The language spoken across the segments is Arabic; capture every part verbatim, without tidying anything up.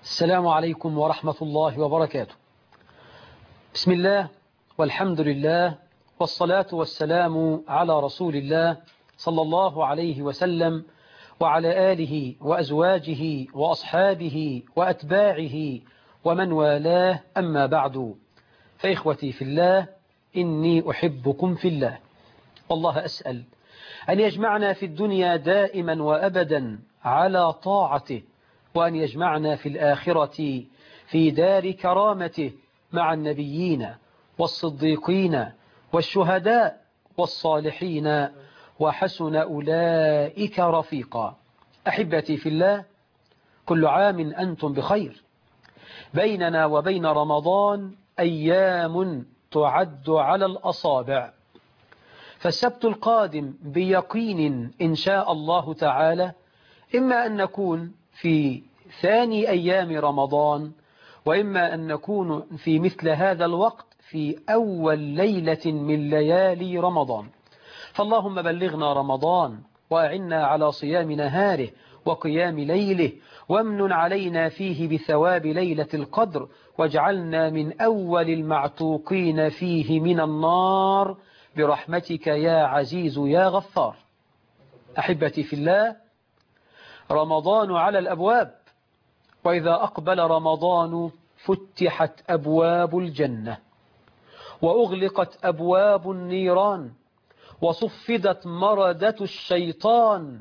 السلام عليكم ورحمة الله وبركاته. بسم الله والحمد لله والصلاة والسلام على رسول الله صلى الله عليه وسلم وعلى آله وأزواجه وأصحابه وأتباعه ومن والاه، أما بعد، فإخوتي في الله، إني أحبكم في الله، والله أسأل أن يجمعنا في الدنيا دائما وأبدا على طاعته، وأن يجمعنا في الآخرة في دار كرامته مع النبيين والصديقين والشهداء والصالحين، وحسن أولئك رفيقا. أحبتي في الله، كل عام أنتم بخير. بيننا وبين رمضان أيام تعد على الأصابع، فالسبت القادم بيقين إن شاء الله تعالى إما أن نكون في ثاني أيام رمضان، وإما أن نكون في مثل هذا الوقت في أول ليلة من ليالي رمضان. فاللهم بلغنا رمضان وأعنا على صيام نهاره وقيام ليله، وامن علينا فيه بثواب ليلة القدر، واجعلنا من أول المعتوقين فيه من النار برحمتك يا عزيز يا غفار. أحبتي في الله، رمضان على الأبواب، وإذا أقبل رمضان فتحت أبواب الجنة وأغلقت أبواب النيران وصفدت مردة الشيطان.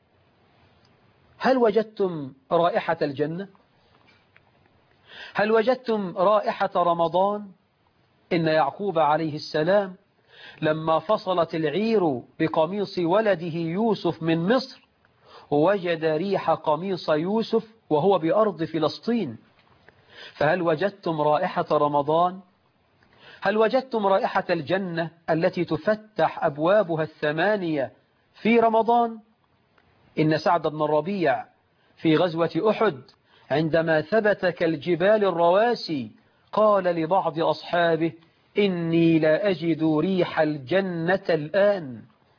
هل وجدتم رائحة الجنة؟ هل وجدتم رائحة رمضان؟ إن يعقوب عليه السلام لما فصلت العير بقميص ولده يوسف من مصر، ووجد ريح قميص يوسف وهو بأرض فلسطين. فهل وجدتم رائحة رمضان؟ هل وجدتم رائحة الجنة التي تفتح أبوابها الثمانية في رمضان؟ إن سعد بن الربيع في غزوة أحد عندما ثبت كالجبال الرواسي قال لبعض أصحابه: إني لا أجد ريح الجنة الآن.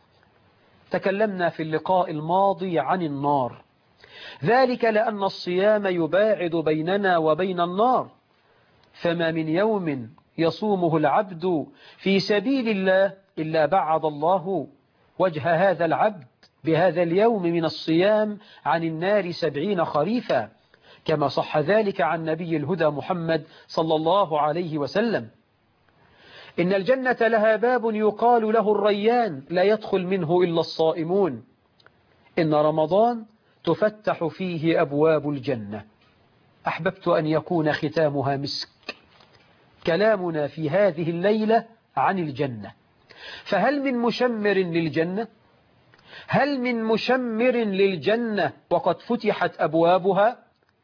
تكلمنا في اللقاء الماضي عن النار، ذلك لأن الصيام يباعد بيننا وبين النار، فما من يوم يصومه العبد في سبيل الله إلا بعد الله وجه هذا العبد بهذا اليوم من الصيام عن النار سبعين خريفا، كما صح ذلك عن نبي الهدى محمد صلى الله عليه وسلم. إن الجنة لها باب يقال له الريان، لا يدخل منه إلا الصائمون. إن رمضان تفتح فيه أبواب الجنة. أحببت أن يكون ختامها مسك كلامنا في هذه الليلة عن الجنة. فهل من مشمر للجنة؟ هل من مشمر للجنة وقد فتحت أبوابها؟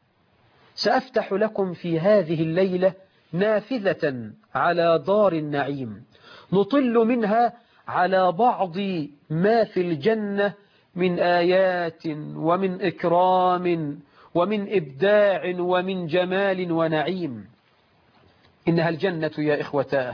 سأفتح لكم في هذه الليلة نافذة على دار النعيم، نطل منها على بعض ما في الجنة من آيات ومن إكرام ومن إبداع ومن جمال ونعيم. إنها الجنة يا إخوتاه.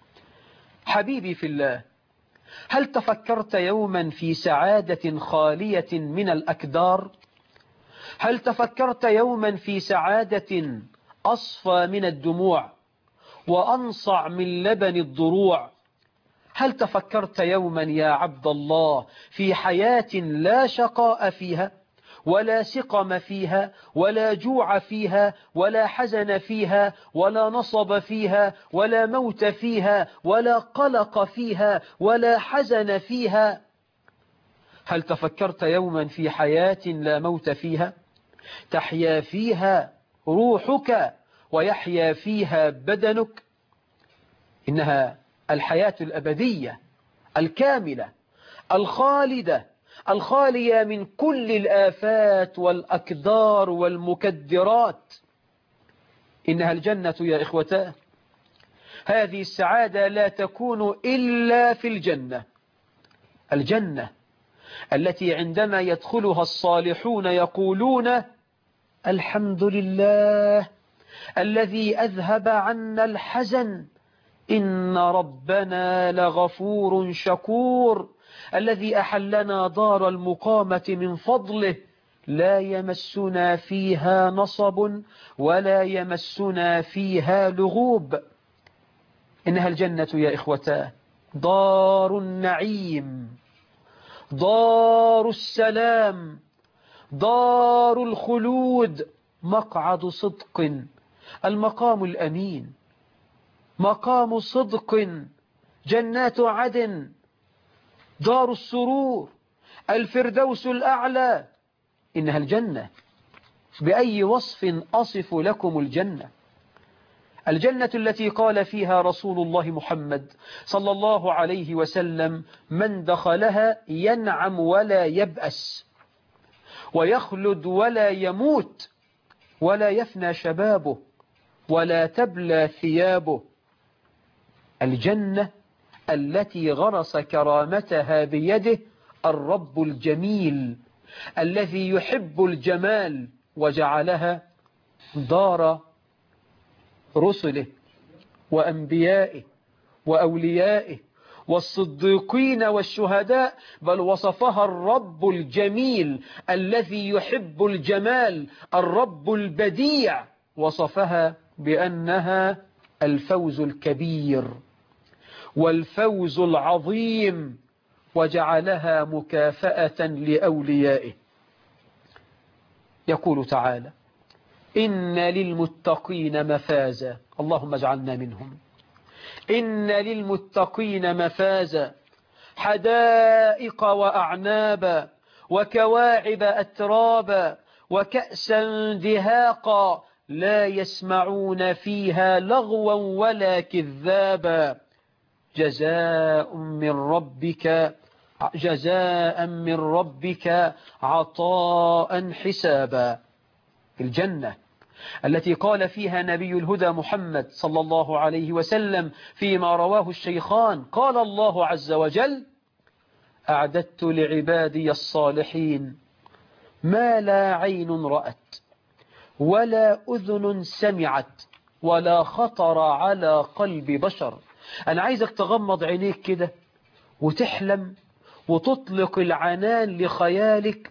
حبيبي في الله، هل تفكرت يوما في سعادة خالية من الأكدار؟ هل تفكرت يوما في سعادة أصفى من الدموع وأنصع من لبن الضروع؟ هل تفكرت يوما يا عبد الله في حياة لا شقاء فيها ولا سقم فيها ولا جوع فيها ولا حزن فيها ولا نصب فيها ولا موت فيها ولا قلق فيها ولا حزن فيها؟ هل تفكرت يوما في حياة لا موت فيها، تحيا فيها روحك ويحيا فيها بدنك؟ إنها الحياة الأبدية الكاملة الخالدة الخالية من كل الآفات والأكدار والمكدرات. إنها الجنة يا إخوتاه. هذه السعادة لا تكون إلا في الجنة، الجنة التي عندما يدخلها الصالحون يقولون: الحمد لله الذي أذهب عنا الحزن، إن ربنا لغفور شكور، الذي أحلنا دار المقامة من فضله، لا يمسنا فيها نصب ولا يمسنا فيها لغوب. إنها الجنة يا إخوتاه دار النعيم، دار السلام، دار الخلود، مقعد صدق، المقام الأمين، مقام صدق، جنات عدن، دار السرور، الفردوس الأعلى. إنها الجنة. بأي وصف أصف لكم الجنة؟ الجنة التي قال فيها رسول الله محمد صلى الله عليه وسلم: من دخلها ينعم ولا يبأس، ويخلد ولا يموت، ولا يفنى شبابه، ولا تبلى ثيابه. الجنة التي غرس كرامتها بيده الرب الجميل الذي يحب الجمال، وجعلها دار رسله وأنبيائه وأوليائه والصديقين والشهداء، بل وصفها الرب الجميل الذي يحب الجمال، الرب البديع، وصفها بأنها الفوز الكبير والفوز العظيم، وجعلها مكافأة لأوليائه. يقول تعالى: إن للمتقين مفازا، اللهم اجعلنا منهم. إن للمتقين مفازا، حدائق وأعنابا، وكواعب أترابا، وكأسا دهاقا، لا يسمعون فيها لغوا ولا كذابا، جزاء من ربك جزاء من ربك عطاء حسابا. الجنة التي قال فيها نبي الهدى محمد صلى الله عليه وسلم فيما رواه الشيخان: قال الله عز وجل: أعددت لعبادي الصالحين ما لا عين رأت ولا أذن سمعت ولا خطر على قلب بشر. أنا عايزك تغمض عينيك كده وتحلم وتطلق العنان لخيالك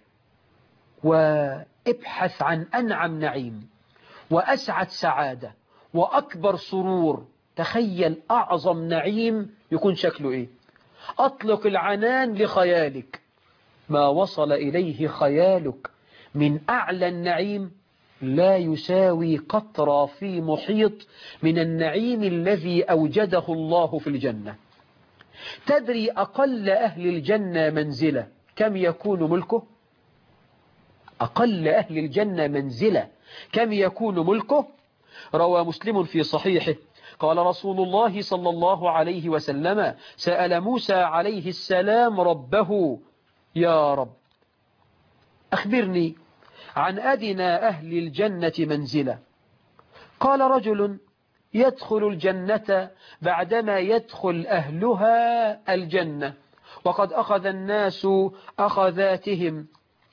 وابحث عن أنعم نعيم وأسعد سعادة وأكبر سرور. تخيل أعظم نعيم يكون شكله إيه. أطلق العنان لخيالك، ما وصل إليه خيالك من أعلى النعيم لا يساوي قطرة في محيط من النعيم الذي أوجده الله في الجنة. تدري أقل أهل الجنة منزلة كم يكون ملكه؟ أقل أهل الجنة منزلة كم يكون ملكه؟ روى مسلم في صحيحه قال رسول الله صلى الله عليه وسلم: سأل موسى عليه السلام ربه: يا رب أخبرني عن أدنى أهل الجنة منزلة. قال: رجل يدخل الجنة بعدما يدخل أهلها الجنة وقد أخذ الناس أخذاتهم،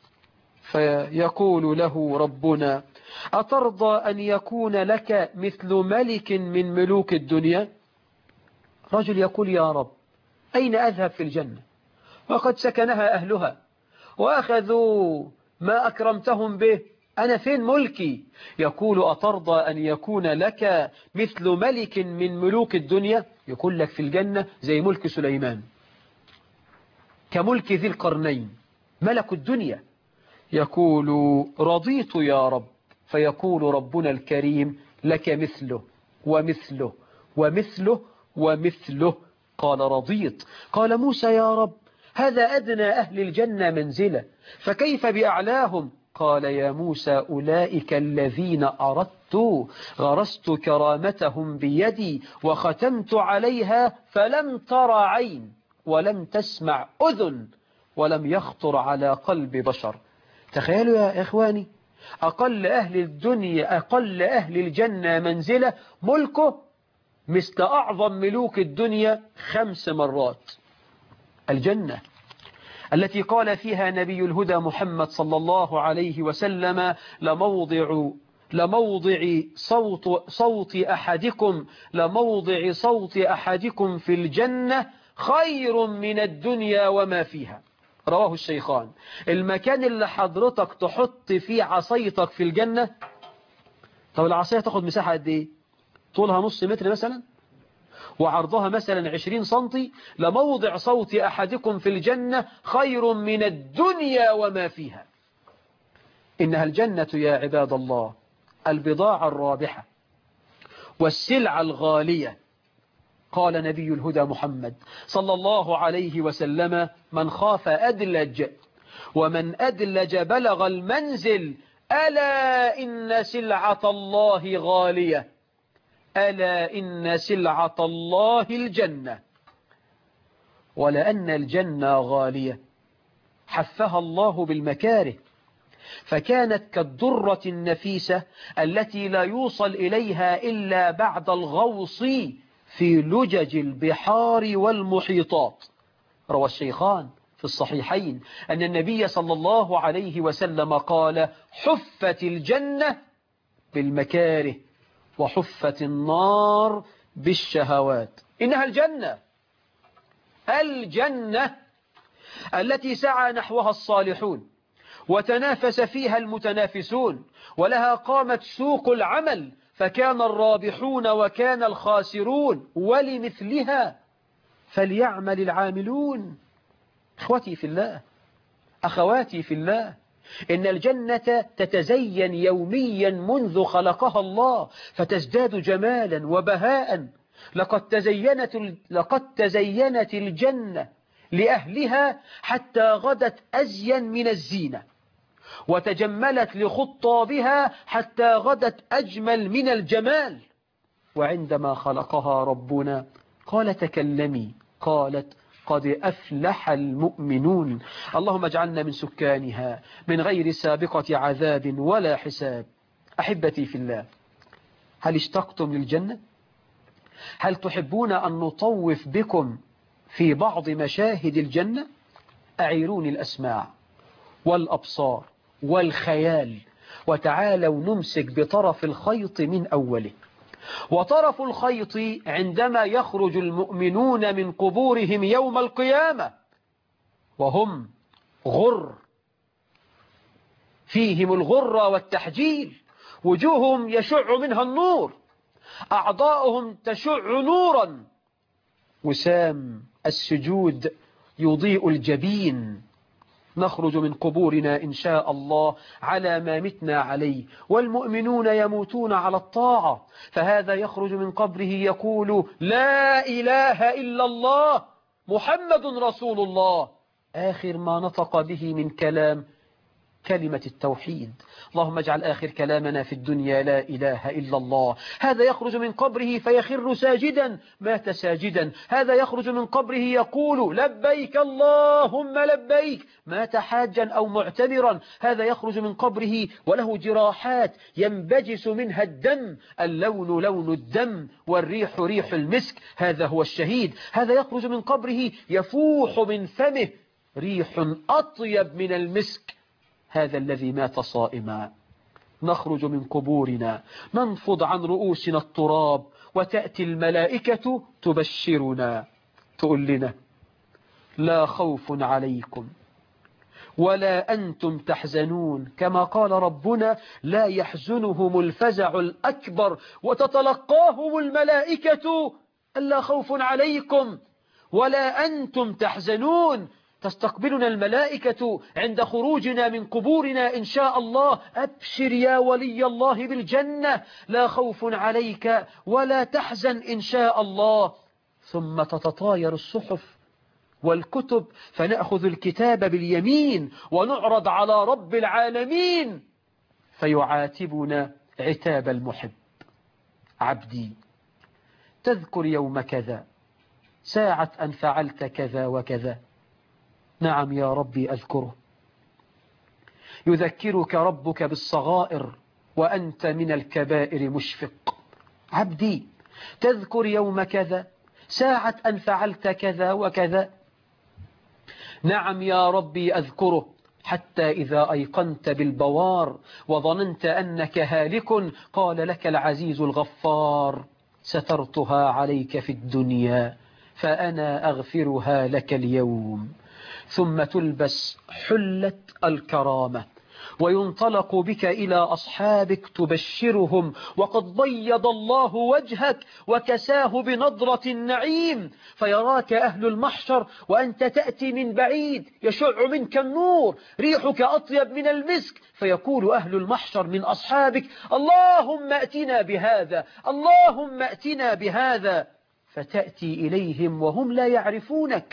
فيقول له ربنا: أترضى أن يكون لك مثل ملك من ملوك الدنيا؟ رجل يقول: يا رب أين أذهب في الجنة وقد سكنها أهلها وأخذوا ما أكرمتهم به، أنا فين ملكي؟ يقول: أترضى أن يكون لك مثل ملك من ملوك الدنيا؟ يقول لك في الجنة زي ملك سليمان، كملك ذي القرنين، ملك الدنيا. يقول: رضيت يا رب. فيقول ربنا الكريم: لك مثله ومثله ومثله ومثله. قال: رضيت. قال موسى: يا رب هذا أدنى أهل الجنة منزلة، فكيف بأعلاهم؟ قال: يا موسى أولئك الذين أردت غرست كرامتهم بيدي وختمت عليها فلم تر عين ولم تسمع أذن ولم يخطر على قلب بشر. تخيلوا يا إخواني، أقل أهل الدنيا أقل أهل الجنة منزلة ملكه مثل أعظم ملوك الدنيا خمس مرات. الجنة التي قال فيها نبي الهدى محمد صلى الله عليه وسلم: لموضع لموضع صوت صوت أحدكم لموضع صوت أحدكم في الجنة خير من الدنيا وما فيها. رواه الشيخان. المكان اللي حضرتك تحط فيه عصايتك في الجنة، طب العصاية تاخد مساحة قد ايه؟ طولها نص متر مثلا، وعرضها مثلا عشرين سنتي. لموضع صوت أحدكم في الجنة خير من الدنيا وما فيها. إنها الجنة يا عباد الله البضاعة الرابحة والسلع الغالية. قال نبي الهدى محمد صلى الله عليه وسلم: من خاف أدلج، ومن أدلج بلغ المنزل، ألا إن سلعة الله غالية، ألا إن سلعة الله الجنة. ولأن الجنة غالية حفها الله بالمكاره، فكانت كالدرة النفيسة التي لا يوصل إليها إلا بعد الغوص في لجج البحار والمحيطات. روى الشيخان في الصحيحين أن النبي صلى الله عليه وسلم قال: حفت الجنة بالمكاره وحفت النار بالشهوات. إنها الجنة، الجنة التي سعى نحوها الصالحون وتنافس فيها المتنافسون، ولها قامت سوق العمل، فكان الرابحون وكان الخاسرون، ولمثلها فليعمل العاملون. إخوتي في الله، أخواتي في الله، إن الجنة تتزين يوميا منذ خلقها الله فتزداد جمالا وبهاء. لقد تزينت, لقد تزينت الجنة لأهلها حتى غدت أزين من الزينة، وتجملت لخطابها حتى غدت أجمل من الجمال. وعندما خلقها ربنا قال: تكلمي، قالت: قد أفلح المؤمنون. اللهم اجعلنا من سكانها من غير سابقة عذاب ولا حساب. أحبتي في الله، هل اشتقتم للجنة؟ هل تحبون أن نطوف بكم في بعض مشاهد الجنة؟ أعيروني الأسماع والأبصار والخيال، وتعالوا نمسك بطرف الخيط من أوله. وطرف الخيط عندما يخرج المؤمنون من قبورهم يوم القيامة وهم غر، فيهم الغر والتحجيل، وجوههم يشع منها النور، أعضاؤهم تشع نورا، وسام السجود يضيء الجبين. نخرج من قبورنا إن شاء الله على ما متنا عليه، والمؤمنون يموتون على الطاعة، فهذا يخرج من قبره يقول: لا إله إلا الله محمد رسول الله. آخر ما نطق به من كلام كلمة التوحيد. اللهم اجعل آخر كلامنا في الدنيا لا إله إلا الله. هذا يخرج من قبره فيخر ساجدا، مات ساجدا. هذا يخرج من قبره يقول: لبيك اللهم لبيك، مات حاجا أو معتمرا. هذا يخرج من قبره وله جراحات ينبجس منها الدم، اللون لون الدم والريح ريح المسك، هذا هو الشهيد. هذا يخرج من قبره يفوح من فمه ريح أطيب من المسك، هذا الذي مات صائما. نخرج من قبورنا ننفض عن رؤوسنا التراب، وتأتي الملائكة تبشرنا، تقول لنا: لا خوف عليكم ولا أنتم تحزنون، كما قال ربنا: لا يحزنهم الفزع الأكبر، وتتلقاهم الملائكة: لا خوف عليكم ولا أنتم تحزنون. تستقبلنا الملائكة عند خروجنا من قبورنا إن شاء الله: أبشر يا ولي الله بالجنة، لا خوف عليك ولا تحزن إن شاء الله. ثم تتطاير الصحف والكتب، فنأخذ الكتاب باليمين ونعرض على رب العالمين فيعاتبنا عتاب المحب: عبدي تذكر يوم كذا، ساعة أن فعلت كذا وكذا. نعم يا ربي أذكره. يذكرك ربك بالصغائر وأنت من الكبائر مشفق. عبدي تذكر يوم كذا، ساعة أن فعلت كذا وكذا. نعم يا ربي أذكره، حتى إذا أيقنت بالبوار وظننت أنك هالك قال لك العزيز الغفار: سترتها عليك في الدنيا فأنا أغفرها لك اليوم. ثم تلبس حلة الكرامة وينطلق بك إلى أصحابك تبشرهم وقد بيض الله وجهك وكساه بنضرة النعيم، فيراك أهل المحشر وأنت تأتي من بعيد يشع منك النور، ريحك أطيب من المسك، فيقول أهل المحشر من أصحابك: اللهم أتنا بهذا، اللهم أتنا بهذا، فتأتي إليهم وهم لا يعرفونك،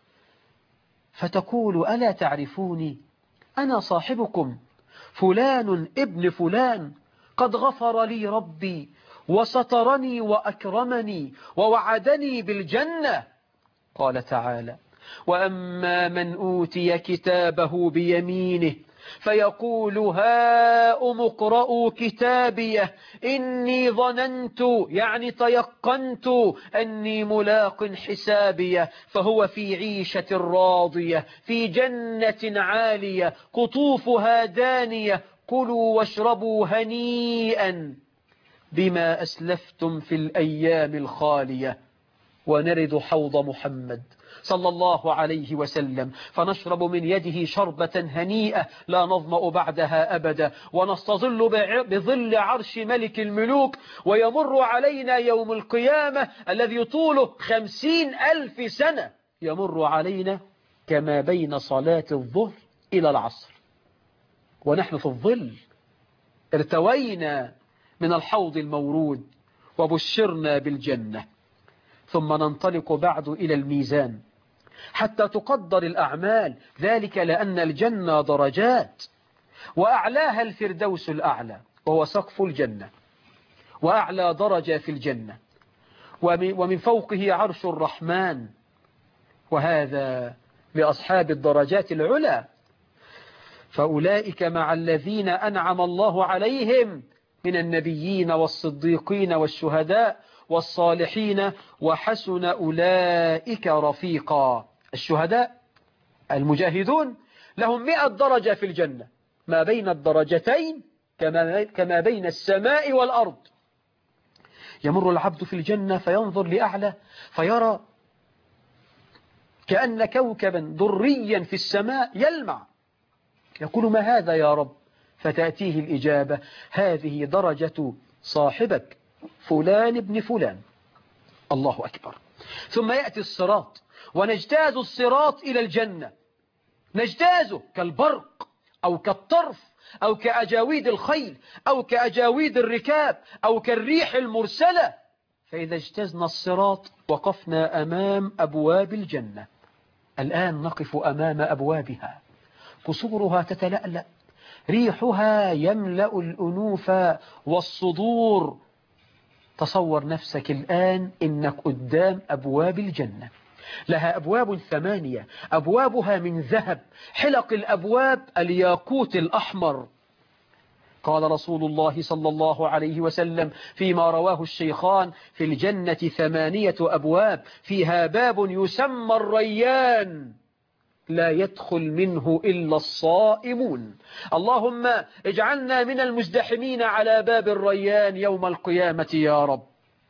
فتقول: ألا تعرفوني؟ أنا صاحبكم فلان ابن فلان، قد غفر لي ربي وسترني وأكرمني ووعدني بالجنة. قال تعالى: وأما من أوتي كتابه بيمينه فيقول هاؤم اقرءوا كتابيه إني ظننت، يعني تيقنت، أني ملاق حسابيه، فهو في عيشة راضية في جنة عالية قطوفها دانية، كلوا واشربوا هنيئا بما أسلفتم في الأيام الخالية. ونرد حوض محمد صلى الله عليه وسلم فنشرب من يده شربة هنيئة لا نظمأ بعدها أبدا، ونستظل بظل عرش ملك الملوك، ويمر علينا يوم القيامة الذي طوله خمسين ألف سنة يمر علينا كما بين صلاة الظهر إلى العصر، ونحن في الظل ارتوينا من الحوض المورود وبشرنا بالجنة. ثم ننطلق بعد إلى الميزان حتى تقدر الأعمال، ذلك لأن الجنة درجات، وأعلاها الفردوس الأعلى وهو سقف الجنة، وأعلى درجة في الجنة، ومن فوقه عرش الرحمن، وهذا لأصحاب الدرجات العلى، فأولئك مع الذين أنعم الله عليهم من النبيين والصديقين والشهداء والصالحين وحسن أولئك رفيقا. الشهداء المجاهدون لهم مئة درجة في الجنة، ما بين الدرجتين كما بين السماء والأرض. يمر العبد في الجنة فينظر لأعلى فيرى كأن كوكبا دريا في السماء يلمع، يقول: ما هذا يا رب؟ فتأتيه الإجابة: هذه درجة صاحبك فلان ابن فلان. الله أكبر. ثم يأتي الصراط ونجتاز الصراط إلى الجنة، نجتازه كالبرق أو كالطرف أو كأجاويد الخيل أو كأجاويد الركاب أو كالريح المرسلة. فإذا اجتزنا الصراط وقفنا أمام أبواب الجنة. الآن نقف أمام أبوابها، قصورها تتلألأ، ريحها يملأ الأنوف والصدور. تصور نفسك الآن إنك قدام أبواب الجنة، لها أبواب ثمانية، أبوابها من ذهب، حلق الأبواب الياقوت الأحمر. قال رسول الله صلى الله عليه وسلم فيما رواه الشيخان: في الجنة ثمانية أبواب، فيها باب يسمى الريان لا يدخل منه إلا الصائمون. اللهم اجعلنا من المزدحمين على باب الريان يوم القيامة يا رب.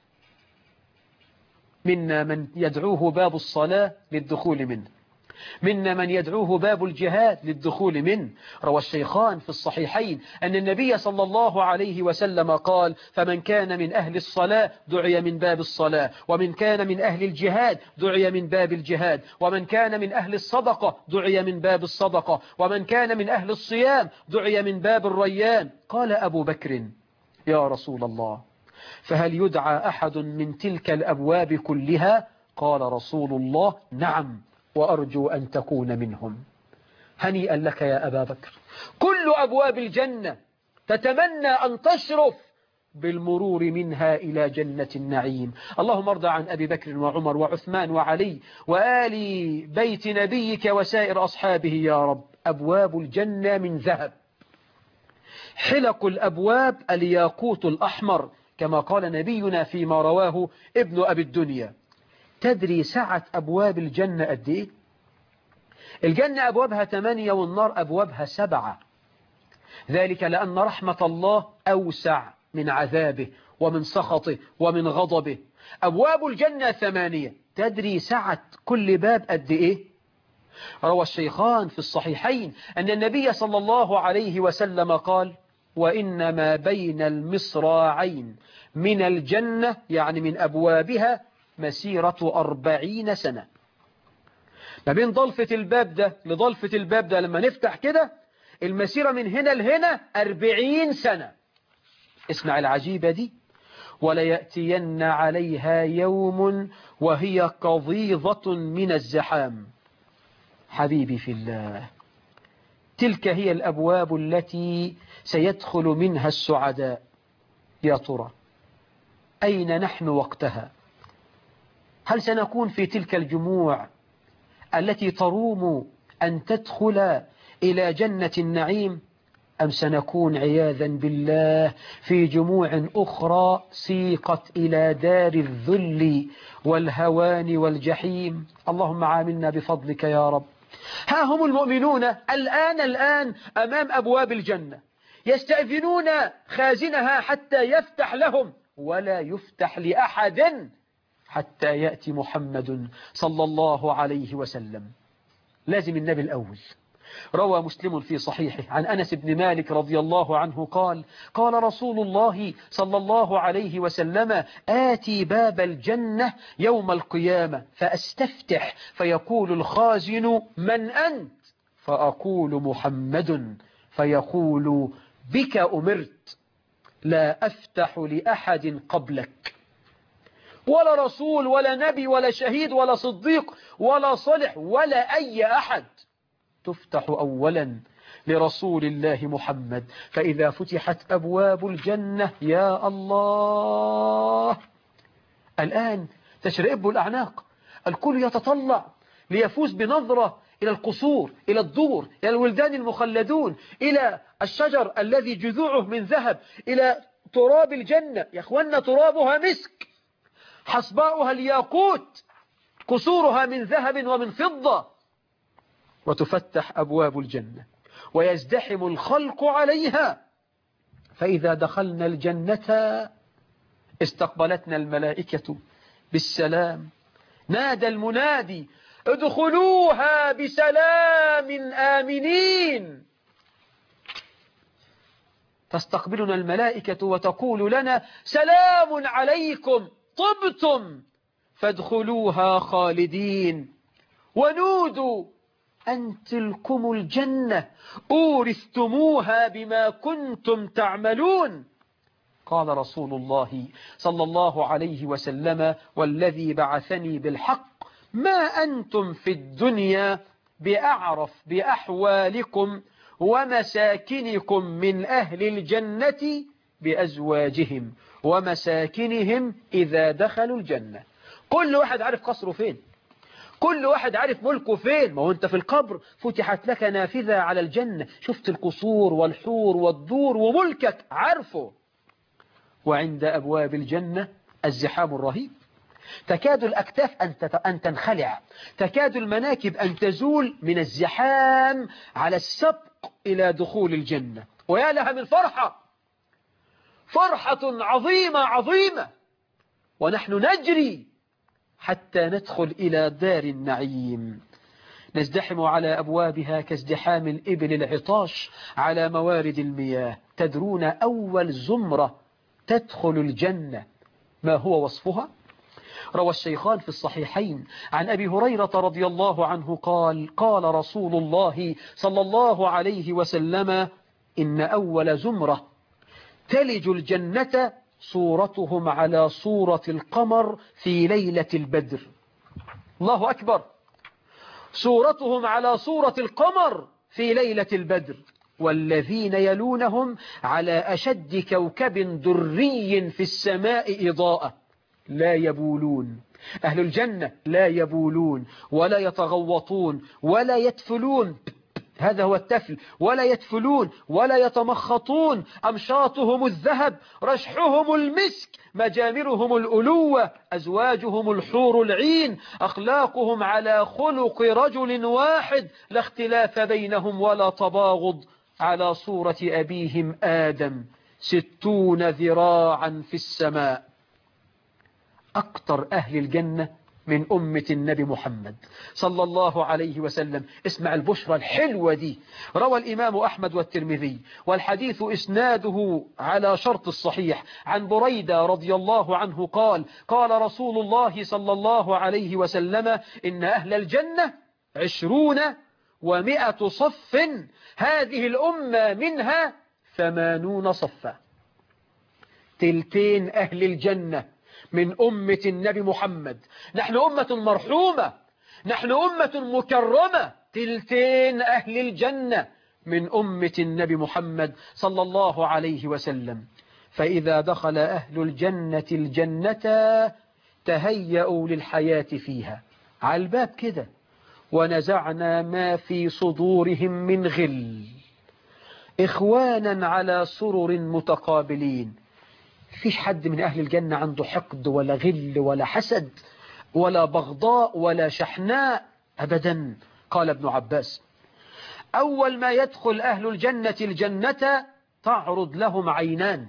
منا من يدعوه باب الصلاة للدخول منه، منا من يدعوه باب الجهاد للدخول منه. روى الشيخان في الصحيحين أن النبي صلى الله عليه وسلم قال: فمن كان من أهل الصلاة دعي من باب الصلاة، ومن كان من أهل الجهاد دعي من باب الجهاد، ومن كان من أهل الصدقة دعي من باب الصدقة، ومن كان من أهل الصيام دعي من باب الريان. قال أبو بكر: يا رسول الله، فهل يدعى أحد من تلك الأبواب كلها؟ قال رسول الله: نعم، وأرجو أن تكون منهم. هنيئا لك يا أبا بكر، كل أبواب الجنة تتمنى أن تشرف بالمرور منها إلى جنة النعيم. اللهم ارضى عن أبي بكر وعمر وعثمان وعلي وآل بيت نبيك وسائر أصحابه يا رب. أبواب الجنة من ذهب، حلق الأبواب الياقوت الأحمر، كما قال نبينا فيما رواه ابن أبي الدنيا. تدري سعة أبواب الجنة قد إيه؟ الجنة أبوابها ثمانية والنار أبوابها سبعة، ذلك لأن رحمة الله أوسع من عذابه ومن سخطه ومن غضبه. أبواب الجنة ثمانية. تدري سعة كل باب قد إيه؟ روى الشيخان في الصحيحين أن النبي صلى الله عليه وسلم قال: وإنما بين المصراعين من الجنة، يعني من أبوابها، مسيرة أربعين سنة. ما بين ضلفة الباب ده لضلفة الباب ده لما نفتح كده المسيرة من هنا لهنا أربعين سنة. اسمع العجيبة دي: وليأتين عليها يوم وهي قضيضة من الزحام. حبيبي في الله، تلك هي الأبواب التي سيدخل منها السعداء. يا ترى أين نحن وقتها؟ هل سنكون في تلك الجموع التي تروم أن تدخل إلى جنة النعيم، أم سنكون عياذا بالله في جموع أخرى سيقت إلى دار الذل والهوان والجحيم؟ اللهم عاملنا بفضلك يا رب. ها هم المؤمنون الآن الآن أمام أبواب الجنة، يستأذنون خازنها حتى يفتح لهم، ولا يفتح لأحد حتى يأتي محمد صلى الله عليه وسلم. لازم النبي الأول. روى مسلم في صحيحه عن أنس بن مالك رضي الله عنه قال: قال رسول الله صلى الله عليه وسلم: آتي باب الجنة يوم القيامة فأستفتح، فيقول الخازن: من أنت؟ فأقول: محمد. فيقول: بك أمرت، لا أفتح لأحد قبلك، ولا رسول ولا نبي ولا شهيد ولا صديق ولا صالح ولا أي أحد، تفتح أولا لرسول الله محمد. فإذا فتحت أبواب الجنة يا الله، الآن تشرئب الأعناق، الكل يتطلع ليفوز بنظرة إلى القصور، إلى الدور، إلى الولدان المخلدون، إلى الشجر الذي جذوعه من ذهب، إلى تراب الجنة. يا أخوانا، ترابها مسك، حصباؤها الياقوت، قصورها من ذهب ومن فضة. وتفتح أبواب الجنة ويزدحم الخلق عليها، فإذا دخلنا الجنة استقبلتنا الملائكة بالسلام. نادى المنادي: ادخلوها بسلام آمنين. تستقبلنا الملائكة وتقول لنا: سلام عليكم، طبتم فادخلوها خالدين. ونودوا: أن تلكم الجنة أورثتموها بما كنتم تعملون. قال رسول الله صلى الله عليه وسلم: والذي بعثني بالحق، ما أنتم في الدنيا بأعرف بأحوالكم ومساكنكم من أهل الجنة بأزواجهم ومساكنهم إذا دخلوا الجنة. كل واحد عارف قصره فين، كل واحد عارف ملكه فين. ما هو أنت في القبر فتحت لك نافذة على الجنة، شفت القصور والحور والدور وملكك عارفه. وعند أبواب الجنة الزحام الرهيب، تكاد الأكتاف أن تنخلع، تكاد المناكب أن تزول من الزحام على السبق إلى دخول الجنة. ويا لها من فرحة، فرحة عظيمة عظيمة، ونحن نجري حتى ندخل إلى دار النعيم. نزدحم على أبوابها كازدحام الإبل العطاش على موارد المياه. تدرون أول زمرة تدخل الجنة ما هو وصفها؟ روى الشيخان في الصحيحين عن أبي هريرة رضي الله عنه قال: قال رسول الله صلى الله عليه وسلم: إن أول زمرة تلج الجنة صورتهم على صورة القمر في ليلة البدر. الله أكبر، صورتهم على صورة القمر في ليلة البدر. والذين يلونهم على أشد كوكب دري في السماء إضاءة، لا يبولون. أهل الجنة لا يبولون ولا يتغوطون ولا يتفلون، هذا هو التفل، ولا يتفلون ولا يتمخطون. أمشاطهم الذهب، رشحهم المسك، مجامرهم الألوة، أزواجهم الحور العين، أخلاقهم على خلق رجل واحد، لا اختلاف بينهم ولا تباغض، على صورة أبيهم آدم، ستون ذراعا في السماء. أكتر أهل الجنة من أمة النبي محمد صلى الله عليه وسلم. اسمع البشرى الحلوة دي. روى الإمام أحمد والترمذي والحديث إسناده على شرط الصحيح عن بريدة رضي الله عنه قال قال رسول الله صلى الله عليه وسلم إن أهل الجنة عشرون ومئة صف هذه الأمة منها ثمانون صفا. تلتين أهل الجنة من أمة النبي محمد. نحن أمة مرحومة، نحن أمة مكرمة. تلتين أهل الجنة من أمة النبي محمد صلى الله عليه وسلم. فإذا دخل أهل الجنة الجنة تهيأوا للحياة فيها على الباب كده، ونزعنا ما في صدورهم من غل إخوانا على سرر متقابلين. فيش حد من أهل الجنة عنده حقد ولا غل ولا حسد ولا بغضاء ولا شحناء أبدا. قال ابن عباس أول ما يدخل أهل الجنة الجنة تعرض لهم عينان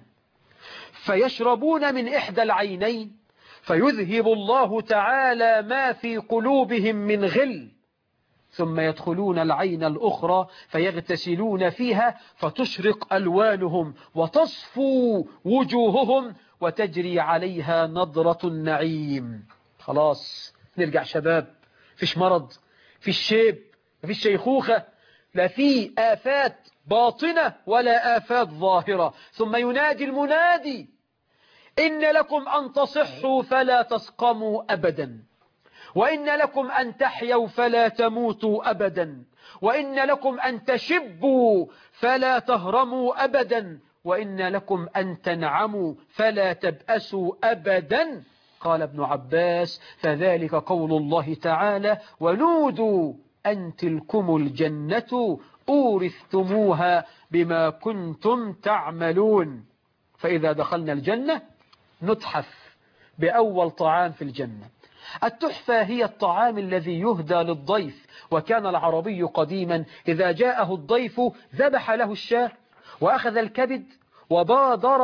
فيشربون من إحدى العينين فيذهب الله تعالى ما في قلوبهم من غل، ثم يدخلون العين الأخرى فيغتسلون فيها فتشرق ألوانهم وتصفو وجوههم وتجري عليها نضرة النعيم. خلاص نرجع شباب، فيش مرض، فيش شيب، فيش شيخوخة، لا في آفات باطنة ولا آفات ظاهرة. ثم ينادي المنادي إن لكم أن تصحوا فلا تسقموا أبدا، وإن لكم أن تحيوا فلا تموتوا أبدا، وإن لكم أن تشبوا فلا تهرموا أبدا، وإن لكم أن تنعموا فلا تبأسوا أبدا. قال ابن عباس فذلك قول الله تعالى ونودوا أن تلكم الجنة أورثتموها بما كنتم تعملون. فإذا دخلنا الجنة نتحف بأول طعام في الجنة. التحفة هي الطعام الذي يهدى للضيف، وكان العربي قديما إذا جاءه الضيف ذبح له الشاة وأخذ الكبد وبادر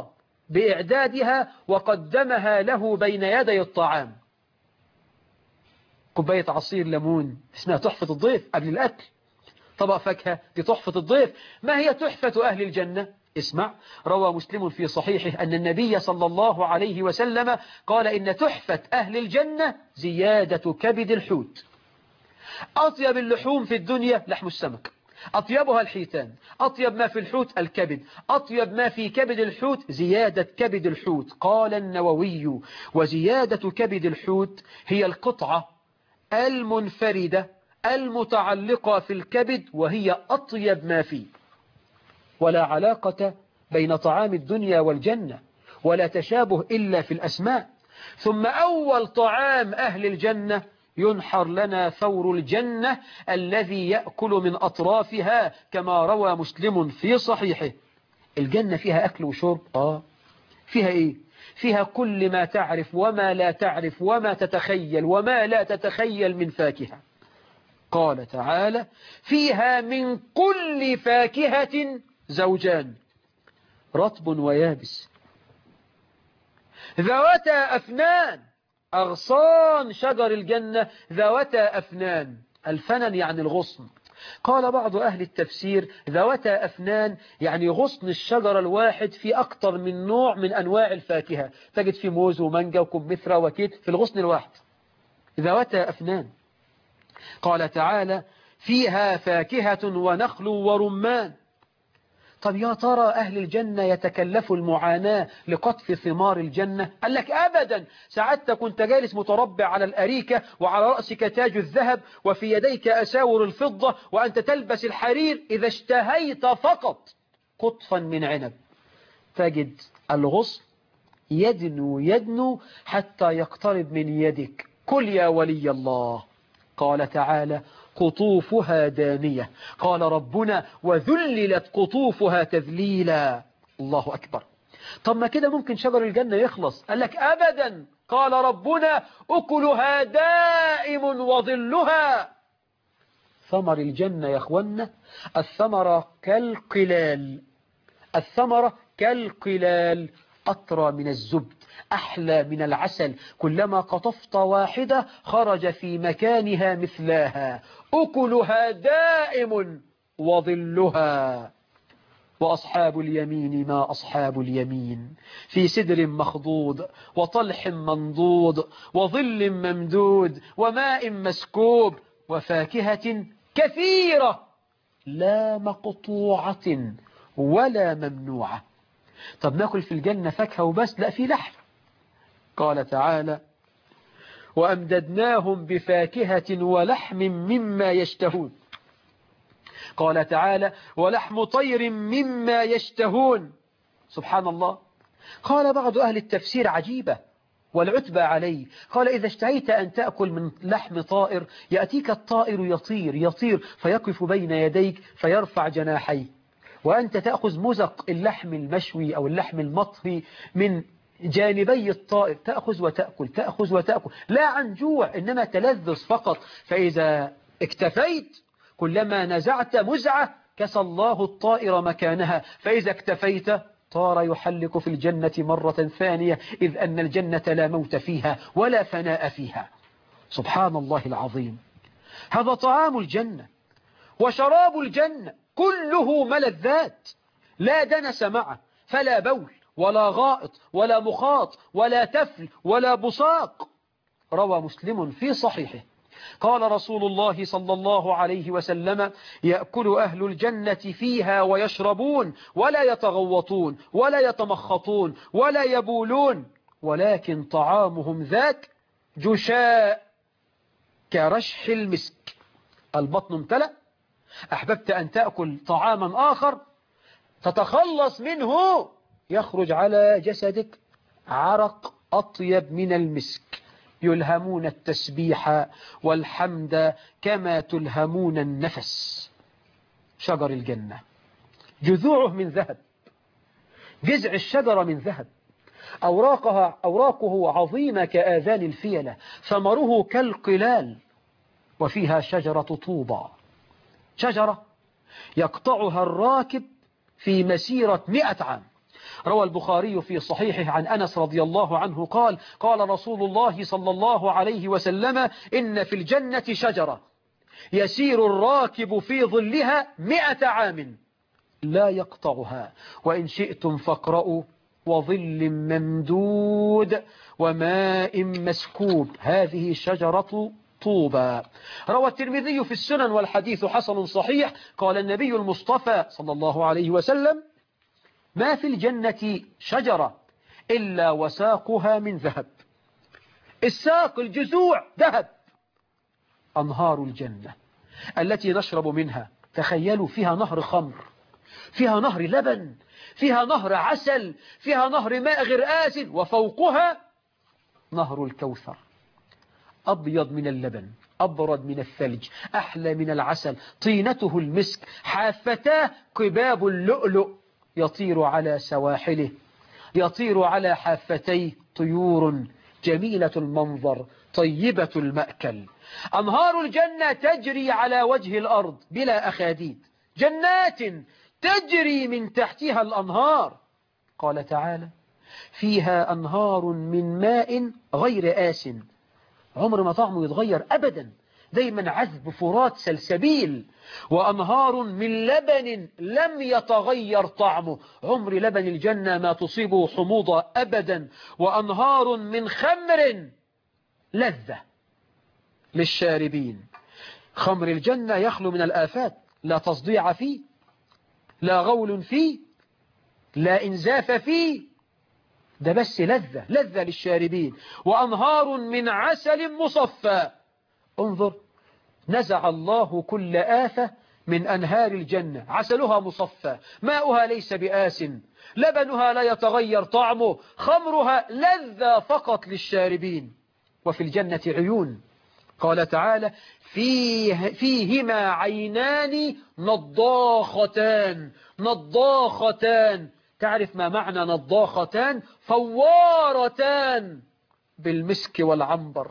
بإعدادها وقدمها له بين يدي الطعام. كوباية عصير ليمون اسمها تحفة الضيف قبل الأكل. طبق فاكهة دي تحفة الضيف. ما هي تحفة أهل الجنة؟ اسمع، روى مسلم في صحيحه أن النبي صلى الله عليه وسلم قال إن تحفة أهل الجنة زيادة كبد الحوت. أطيب اللحوم في الدنيا لحم السمك، أطيبها الحيتان، أطيب ما في الحوت الكبد، أطيب ما في كبد الحوت زيادة كبد الحوت. قال النووي وزيادة كبد الحوت هي القطعة المنفردة المتعلقة في الكبد وهي أطيب ما فيه. ولا علاقة بين طعام الدنيا والجنة ولا تشابه إلا في الأسماء. ثم أول طعام أهل الجنة ينحر لنا ثور الجنة الذي يأكل من أطرافها كما روى مسلم في صحيحه. الجنة فيها أكل وشرب. آه فيها إيه؟ فيها كل ما تعرف وما لا تعرف وما تتخيل وما لا تتخيل من فاكهة. قال تعالى فيها من كل فاكهة زوجان رطب ويابس ذواتا أفنان. أغصان شجر الجنة ذواتا أفنان. الفنن يعني الغصن. قال بعض أهل التفسير ذواتا أفنان يعني غصن الشجر الواحد في أكثر من نوع من أنواع الفاكهة. تجد في موز ومانجا وكمثرى وكيت في الغصن الواحد. ذواتا أفنان. قال تعالى فيها فاكهة ونخل ورمان. طب يا ترى أهل الجنة يتكلفوا المعاناة لقطف ثمار الجنة؟ قال لك أبدا. ساعتك كنت جالس متربع على الأريكة وعلى رأسك تاج الذهب وفي يديك أساور الفضة وأنت تلبس الحرير إذا اشتهيت فقط قطفا من عنب تجد الغصن يدنو يدنو حتى يقترب من يدك. كل يا ولي الله. قال تعالى قطوفها دانية. قال ربنا وذللت قطوفها تذليلا. الله أكبر. طب ما كده ممكن شجر الجنة يخلص؟ قال لك أبدا. قال ربنا أكلها دائم وظلها. ثمر الجنة يا أخوانا الثمرة كالقلال. الثمرة كالقلال أطرى من الزبد أحلى من العسل، كلما قطفت واحدة خرج في مكانها مثلاها، أكلها دائم وظلها. وأصحاب اليمين ما أصحاب اليمين، في سدر مخضود وطلح منضود وظل ممدود وماء مسكوب وفاكهة كثيرة لا مقطوعة ولا ممنوعة. طب ناكل في الجنة فاكهة وبس؟ لا، في لحم. قال تعالى وأمددناهم بفاكهة ولحم مما يشتهون. قال تعالى ولحم طير مما يشتهون. سبحان الله. قال بعض أهل التفسير عجيبة والعتبى عليه، قال إذا اشتهيت أن تأكل من لحم طائر يأتيك الطائر يطير يطير فيقف بين يديك فيرفع جناحيه، وأنت تأخذ مزق اللحم المشوي أو اللحم المطهي من جانبي الطائر، تأخذ وتأكل تأخذ وتأكل، لا عن جوع إنما تلذذ فقط. فإذا اكتفيت كلما نزعت مزعة كسى الله الطائر مكانها، فإذا اكتفيت طار يحلق في الجنة مرة ثانية، إذ أن الجنة لا موت فيها ولا فناء فيها. سبحان الله العظيم. هذا طعام الجنة وشراب الجنة كله ملذات لا دنس معه، فلا بول ولا غائط ولا مخاط ولا تفل ولا بصاق. روى مسلم في صحيحه قال رسول الله صلى الله عليه وسلم يأكل أهل الجنة فيها ويشربون ولا يتغوطون ولا يتمخطون ولا يبولون، ولكن طعامهم ذاك جشاء كرشح المسك. البطن امتلأ، أحببت أن تأكل طعاما آخر تتخلص منه، يخرج على جسدك عرق أطيب من المسك. يلهمون التسبيح والحمد كما تلهمون النفس. شجر الجنة جذوعه من ذهب، جذع الشجرة من ذهب، أوراقها أوراقه عظيمة كآذان الفيلة، ثمره كالقلال، وفيها شجرة طوبى، شجرة يقطعها الراكب في مسيرة مئة عام. روى البخاري في صحيحه عن أنس رضي الله عنه قال قال رسول الله صلى الله عليه وسلم إن في الجنة شجرة يسير الراكب في ظلها مئة عام لا يقطعها، وإن شئتم فاقرأوا وظل ممدود وماء مسكوب، هذه شجرة طوبى. روى الترمذي في السنن والحديث حسن صحيح قال النبي المصطفى صلى الله عليه وسلم ما في الجنة شجرة إلا وساقها من ذهب. الساق الجذوع ذهب. أنهار الجنة التي نشرب منها، تخيلوا فيها نهر خمر، فيها نهر لبن، فيها نهر عسل، فيها نهر ماء غير آسن، وفوقها نهر الكوثر أبيض من اللبن أبرد من الثلج أحلى من العسل، طينته المسك، حافتاه قباب اللؤلؤ، يطير على سواحله، يطير على حافتيه طيور جميلة المنظر طيبة المأكل. أنهار الجنة تجري على وجه الأرض بلا أخاديد، جنات تجري من تحتها الأنهار. قال تعالى فيها أنهار من ماء غير آسن، عمر ما طعمه يتغير أبدا، دايما عذب فرات سلسبيل. وأنهار من لبن لم يتغير طعمه، عمر لبن الجنة ما تصيبه حموضة أبدا. وأنهار من خمر لذة للشاربين. خمر الجنة يخلو من الآفات، لا تصديع فيه، لا غول فيه، لا إنزاف فيه، ده بس لذة لذة للشاربين. وأنهار من عسل مصفى. انظر، نزع الله كل آفة من أنهار الجنة، عسلها مصفى، ماؤها ليس بآسن، لبنها لا يتغير طعمه، خمرها لذة فقط للشاربين. وفي الجنة عيون، قال تعالى فيه فيهما عينان نضاختان. نضاختان، تعرف ما معنى نضاختان؟ فوارتان بالمسك والعنبر.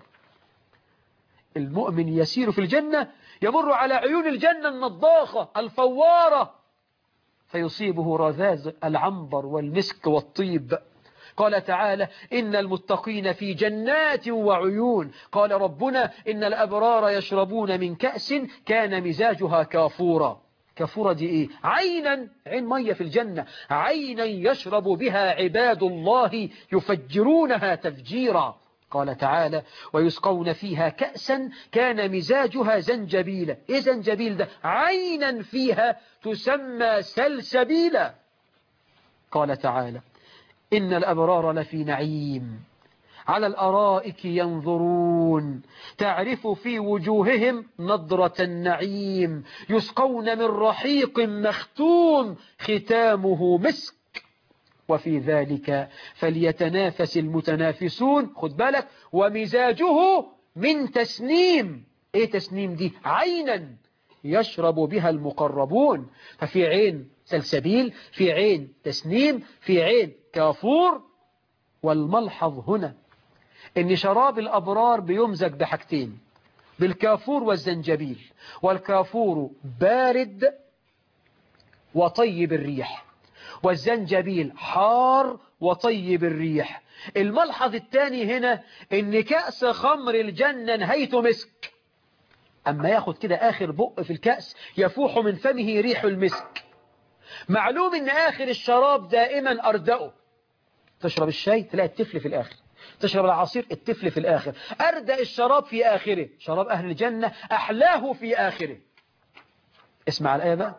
المؤمن يسير في الجنة يمر على عيون الجنة النضاخة الفوارة، فيصيبه رذاذ العنبر والمسك والطيب. قال تعالى إن المتقين في جنات وعيون. قال ربنا إن الأبرار يشربون من كأس كان مزاجها كافورا. كافورا دي إيه؟ عينا، عين مية في الجنة، عينا يشرب بها عباد الله يفجرونها تفجيرا. قال تعالى ويسقون فيها كأسا كان مزاجها زنجبيلا. إيه زنجبيل ده؟ عينا فيها تسمى سلسبيلا. قال تعالى إن الأبرار لفي نعيم على الأرائك ينظرون تعرف في وجوههم نضرة النعيم يسقون من رحيق مختوم ختامه مسك وفي ذلك فليتنافس المتنافسون. خد بالك ومزاجه من تسنيم. ايه تسنيم دي؟ عينا يشرب بها المقربون. ففي عين سلسبيل، في عين تسنيم، في عين كافور. والملحظ هنا ان شراب الأبرار بيمزج بحاجتين، بالكافور والزنجبيل. والكافور بارد وطيب الريح، والزنجبيل حار وطيب الريح. الملحظ الثاني هنا ان كأس خمر الجنة نهايته مسك. اما ياخد كده اخر بق في الكأس يفوح من فمه ريح المسك. معلوم ان اخر الشراب دائما اردأه. تشرب الشاي تلاقي التفل في الاخر، تشرب العصير التفل في الآخر. أردأ الشراب في آخره. شراب أهل الجنة أحلاه في آخره. اسمع الآية بقى.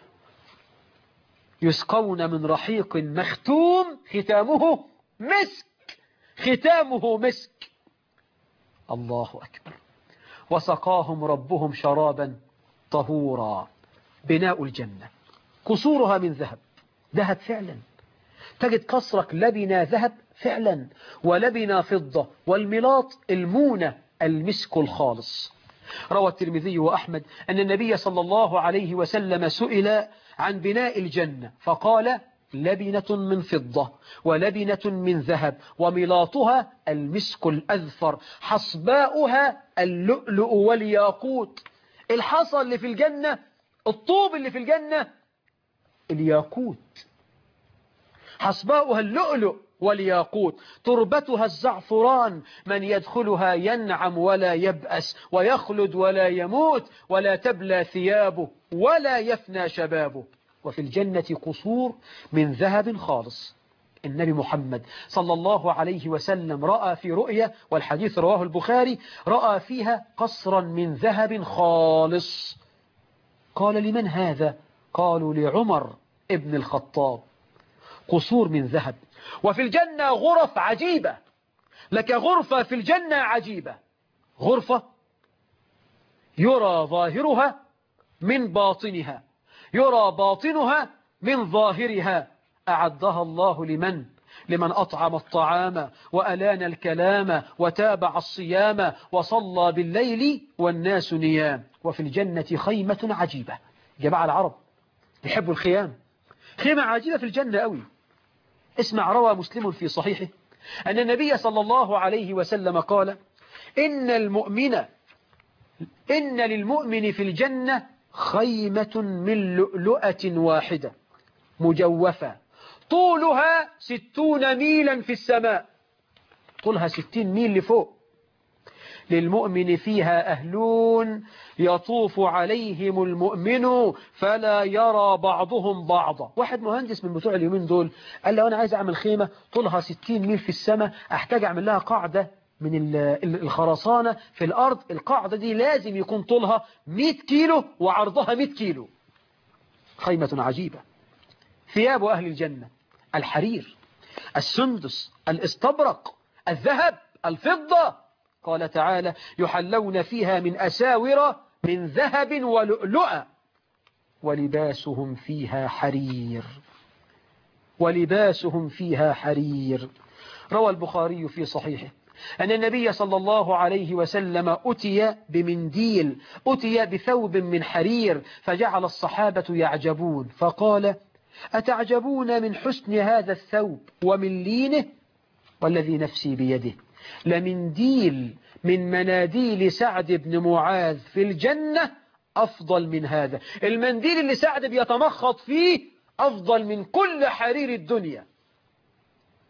يسقون من رحيق مختوم ختامه مسك. ختامه مسك. الله أكبر. وسقاهم ربهم شرابا طهورا. بناء الجنة قصورها من ذهب. ذهب فعلا. تجد قصرك لبنا ذهب فعلا ولبنا فضة، والملاط المونة المسك الخالص. روى الترمذي وأحمد أن النبي صلى الله عليه وسلم سئل عن بناء الجنة فقال لبنة من فضة ولبنة من ذهب وملاطها المسك الأذفر حصباؤها اللؤلؤ والياقوت. الحصى اللي في الجنة، الطوب اللي في الجنة الياقوت. حصباؤها اللؤلؤ والياقوت. تربتها الزعفران. من يدخلها ينعم ولا يبأس ويخلد ولا يموت ولا تبلى ثيابه ولا يفنى شبابه. وفي الجنة قصور من ذهب خالص. النبي محمد صلى الله عليه وسلم رأى في رؤيا، والحديث رواه البخاري، رأى فيها قصرا من ذهب خالص. قال لمن هذا؟ قالوا لعمر ابن الخطاب. قصور من ذهب. وفي الجنة غرف عجيبة. لك غرفة في الجنة عجيبة. غرفة يرى ظاهرها من باطنها، يرى باطنها من ظاهرها. أعدها الله لمن؟ لمن أطعم الطعام وألان الكلام وتابع الصيام وصلى بالليل والناس نيام. وفي الجنة خيمة عجيبة. جماعة العرب يحبوا الخيام. خيمة عجيبة في الجنة قوي. اسمع، روى مسلم في صحيحه أن النبي صلى الله عليه وسلم قال إن المؤمن إن للمؤمن في الجنة خيمة من لؤلؤة واحدة مجوفة طولها ستون ميلا في السماء. طولها ستين ميل لفوق. للمؤمن فيها أهلون يطوف عليهم المؤمن فلا يرى بعضهم بعضا. واحد مهندس من بتوع اليومين دول قال له أنا عايز أعمل خيمة طولها ستين ميل في السماء، أحتاج أعمل لها قاعدة من الخرسانة في الأرض. القاعدة دي لازم يكون طولها مئة كيلو وعرضها مئة كيلو. خيمة عجيبة. ثياب أهل الجنة الحرير، السندس، الاستبرق، الذهب، الفضة. قال تعالى يحلون فيها من أساور من ذهب ولؤلؤا ولباسهم فيها حرير. ولباسهم فيها حرير. روى البخاري في صحيحه أن النبي صلى الله عليه وسلم أتي بمنديل، أتي بثوب من حرير، فجعل الصحابة يعجبون فقال أتعجبون من حسن هذا الثوب ومن لينه؟ والذي نفسي بيده لمنديل من مناديل سعد بن معاذ في الجنة أفضل من هذا. المنديل اللي سعد بيتمخض فيه أفضل من كل حرير الدنيا.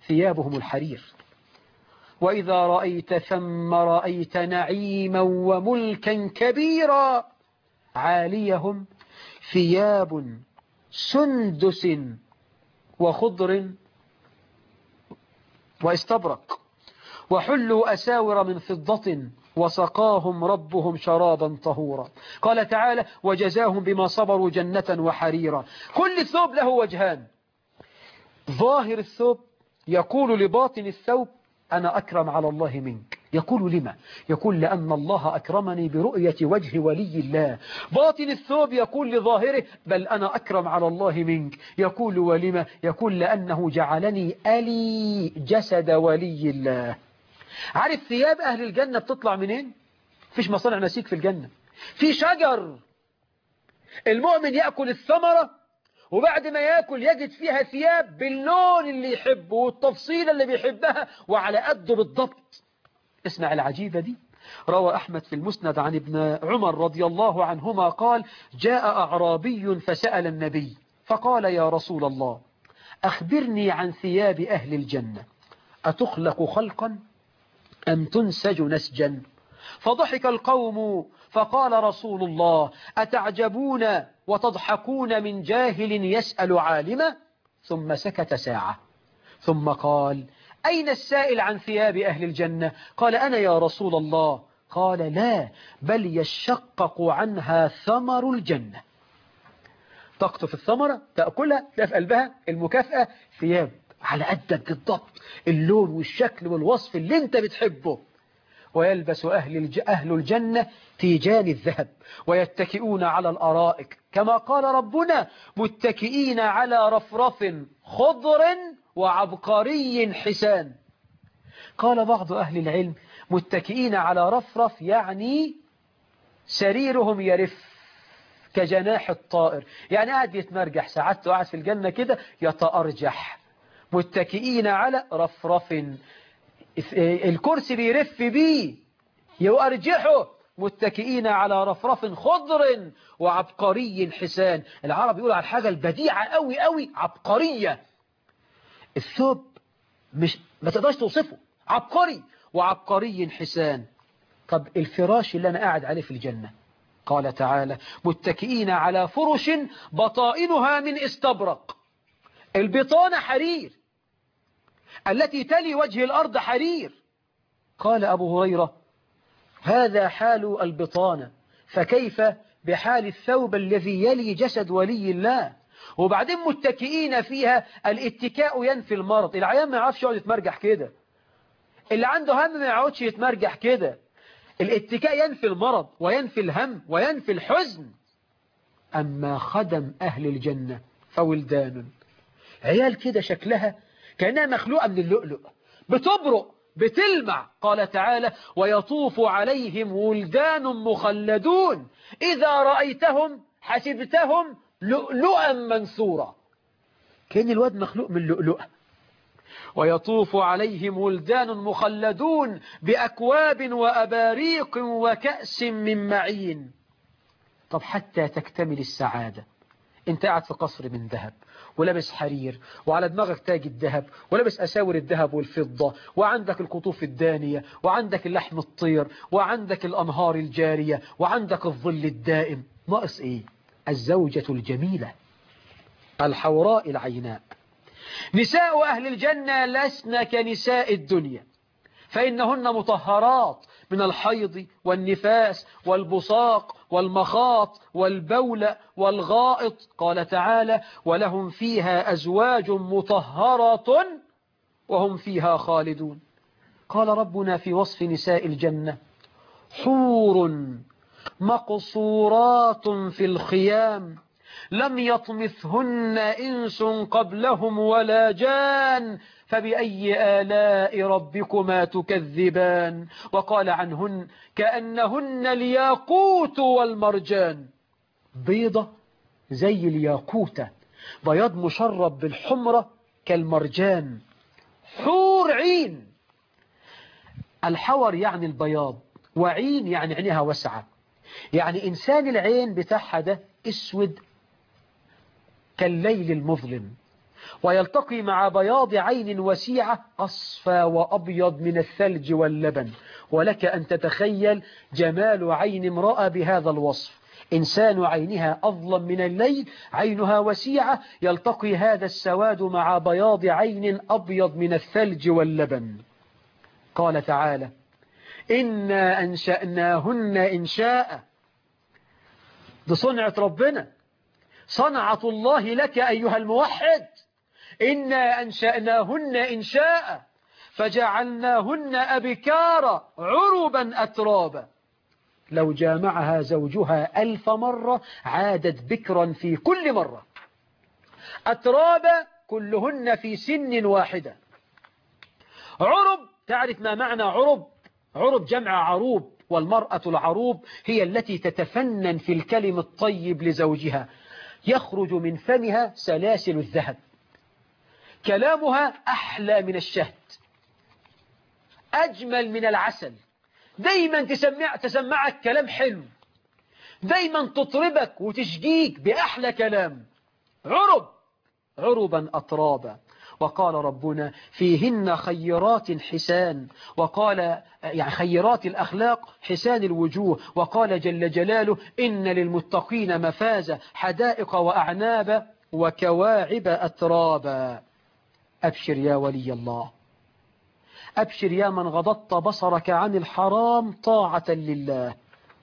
ثيابهم الحرير. وإذا رأيت ثم رأيت نعيما وملكا كبيرا عاليهم ثياب سندس وخضر واستبرق وحلوا أساور من فضة وسقاهم ربهم شرابا طهورا. قال تعالى وجزاهم بما صبروا جنة وحريرا. كل ثوب له وجهان. ظاهر الثوب يقول لباطن الثوب أنا أكرم على الله منك. يقول لما؟ يقول لأن الله أكرمني برؤية وجه ولي الله. باطن الثوب يقول لظاهره بل أنا أكرم على الله منك. يقول ولما؟ يقول لأنه جعلني ألي جسد ولي الله. عارف ثياب أهل الجنة بتطلع منين؟ فيش مصانع نسيج في الجنة، في شجر. المؤمن يأكل الثمرة وبعد ما يأكل يجد فيها ثياب باللون اللي يحبه والتفصيل اللي بيحبها وعلى قده بالضبط. اسمع العجيبة دي. روى أحمد في المسند عن ابن عمر رضي الله عنهما قال جاء أعرابي فسأل النبي فقال يا رسول الله أخبرني عن ثياب أهل الجنة أتخلق خلقا أم تنسج نسجا؟ فضحك القوم فقال رسول الله أتعجبون وتضحكون من جاهل يسأل عالمة؟ ثم سكت ساعة ثم قال أين السائل عن ثياب أهل الجنة؟ قال أنا يا رسول الله. قال لا بل يشقق عنها ثمر الجنة. تقطف الثمرة تأكلها تلاقي في قلبها المكافأة ثياب على قدك بالضبط، اللون والشكل والوصف اللي انت بتحبه. ويلبس أهل, الج... أهل الجنة تيجان الذهب ويتكئون على الأرائك كما قال ربنا متكئين على رفرف خضر وعبقري حسان. قال بعض أهل العلم متكئين على رفرف يعني سريرهم يرف كجناح الطائر، يعني قاعد يتمرجح ساعات وقاعد في الجنة كده يتأرجح. متكئين على رفرف الكرسي بيرف بيه يؤرجحه. متكئين على رفرف خضر وعبقري حسان. العرب يقول على الحاجة البديعة قوي قوي عبقرية. الثوب مش ما تقدرش توصفه، عبقري وعبقري حسان. طب الفراش اللي أنا قاعد عليه في الجنة قال تعالى متكئين على فرش بطائنها من استبرق. البطانة حرير، التي تلي وجه الأرض حرير. قال أبو هريرة هذا حال البطانة فكيف بحال الثوب الذي يلي جسد ولي الله؟ وبعدين متكئين فيها. الاتكاء ينفي المرض. العيان ما يعرفش يقعد يتمرجح كده، اللي عنده هم ما يقعدش يتمرجح كده. الاتكاء ينفي المرض وينفي الهم وينفي الحزن. أما خدم أهل الجنة فولدان، عيال كده شكلها كأنها مخلوقة من اللؤلؤ، بتبرق بتلمع. قال تعالى ويطوف عليهم ولدان مخلدون إذا رأيتهم حسبتهم لؤلؤا منثورا. كأن الواد مخلوق من لؤلؤة. ويطوف عليهم ولدان مخلدون بأكواب وأباريق وكأس من معين. طب حتى تكتمل السعادة انت قاعد في قصر من ذهب ولابس حرير وعلى دماغك تاج الذهب ولابس أساور الذهب والفضة وعندك القطوف الدانية وعندك اللحم الطير وعندك الأنهار الجارية وعندك الظل الدائم. ناقص ايه؟ الزوجة الجميلة الحوراء العيناء. نساء أهل الجنة لسن كنساء الدنيا فإنهن مطهرات من الحيض والنفاس والبصاق والمخاط والبول والغائط. قال تعالى ولهم فيها أزواج مطهرة وهم فيها خالدون. قال ربنا في وصف نساء الجنة حور مقصورات في الخيام لم يطمثهن إنس قبلهم ولا جان فبأي آلاء ربكما تكذبان. وقال عنهن كأنهن الياقوت والمرجان. بيضة زي الياقوتة، بياض مشرب بالحمرة كالمرجان. حور عين. الحور يعني البياض وعين يعني عينها واسعة. يعني إنسان العين بتاعها ده اسود كالليل المظلم ويلتقي مع بياض عين وسيعة أصفى وأبيض من الثلج واللبن. ولك أن تتخيل جمال عين امرأة بهذا الوصف، إنسان عينها أظلم من الليل، عينها وسيعة، يلتقي هذا السواد مع بياض عين أبيض من الثلج واللبن. قال تعالى: إنا أنشأناهن إنشاء. دي صنعة ربنا، صنعة الله لك أيها الموحد. إنا أنشأناهن إنشاء فجعلناهن أبكارا عربا أترابا. لو جامعها زوجها ألف مرة عادت بكرا في كل مرة. أترابا كلهن في سن واحدة. عرب، تعرف ما معنى عرب؟ عرب جمع عروب، والمرأة العروب هي التي تتفنن في الكلم الطيب لزوجها، يخرج من فمها سلاسل الذهب، كلامها أحلى من الشهد، أجمل من العسل، دايما تسمع تسمعك كلام حلو، دايما تطربك وتشجيك بأحلى كلام. عرب، عربا أترابا. وقال ربنا: فيهن خيرات حسان، وقال يعني خيرات الأخلاق حسان الوجوه. وقال جل جلاله: إن للمتقين مفازة حدائق وأعنابا وكواعب أترابا. أبشر يا ولي الله، أبشر يا من غضضت بصرك عن الحرام طاعة لله.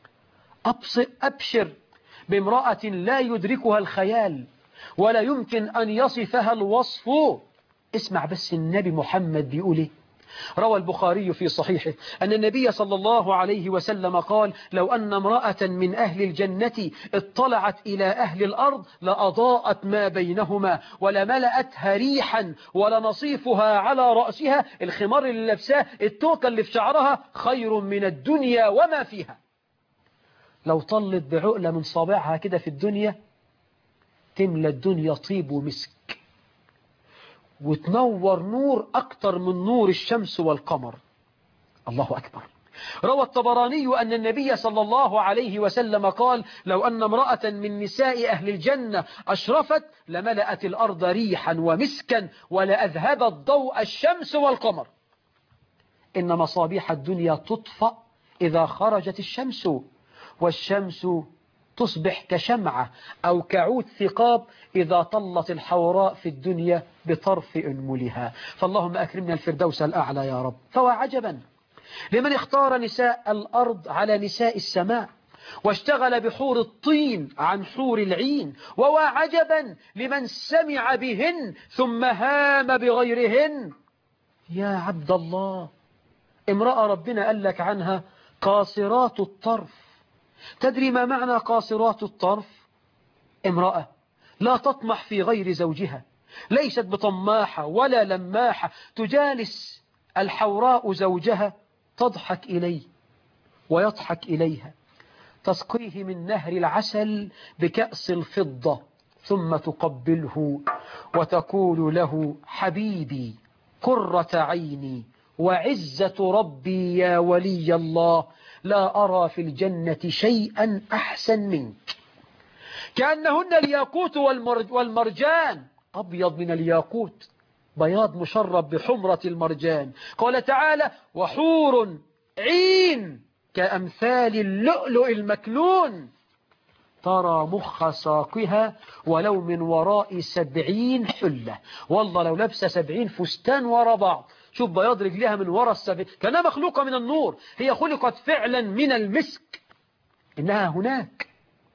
أبشر بامرأة لا يدركها الخيال ولا يمكن أن يصفها الوصف. اسمع بس النبي محمد بيقول ايه. روى البخاري في صحيحه أن النبي صلى الله عليه وسلم قال: لو أن امرأة من أهل الجنة اطلعت إلى أهل الأرض لأضاءت ما بينهما ولملأتها ريحا ولنصيفها على رأسها، الخمار اللي لبساه، التوكة اللي في شعرها، خير من الدنيا وما فيها. لو طلت بعقلة من صابعها كده في الدنيا تملى الدنيا طيب ومسك، وتنور نور أكتر من نور الشمس والقمر. الله أكبر. روى الطبراني أن النبي صلى الله عليه وسلم قال: لو أن امرأة من نساء أهل الجنة أشرفت لملأت الأرض ريحا ومسكا ولأذهبت ضوء الشمس والقمر. إن مصابيح الدنيا تطفأ إذا خرجت الشمس، والشمس تصبح كشمعة أو كعود ثقاب إذا طلت الحوراء في الدنيا بطرف أنملها. فاللهم أكرمنا الفردوس الأعلى يا رب. فوعجبا لمن اختار نساء الأرض على نساء السماء واشتغل بحور الطين عن حور العين، ووعجبا لمن سمع بهن ثم هام بغيرهن. يا عبد الله، امرأة ربنا قال لك عنها قاصرات الطرف. تدري ما معنى قاصرات الطرف؟ امرأة لا تطمح في غير زوجها، ليست بطماحة ولا لماحة، تجالس الحوراء زوجها، تضحك إليه ويضحك إليها، تسقيه من نهر العسل بكأس الفضة، ثم تقبله وتقول له: حبيبي، قرة عيني، وعزة ربي يا ولي الله، لا أرى في الجنة شيئا أحسن منك. كأنهن الياقوت والمرجان، أبيض من الياقوت، بياض مشرب بحمرة المرجان. قال تعالى: وحور عين كأمثال اللؤلؤ المكنون، ترى مخ ساقها ولو من وراء سبعين حلة. والله لو لبس سبعين فستان ورا بعض، شوف بياض رجلها من وراء السبعين، كانها مخلوقة من النور، هي خلقت فعلا من المسك. إنها هناك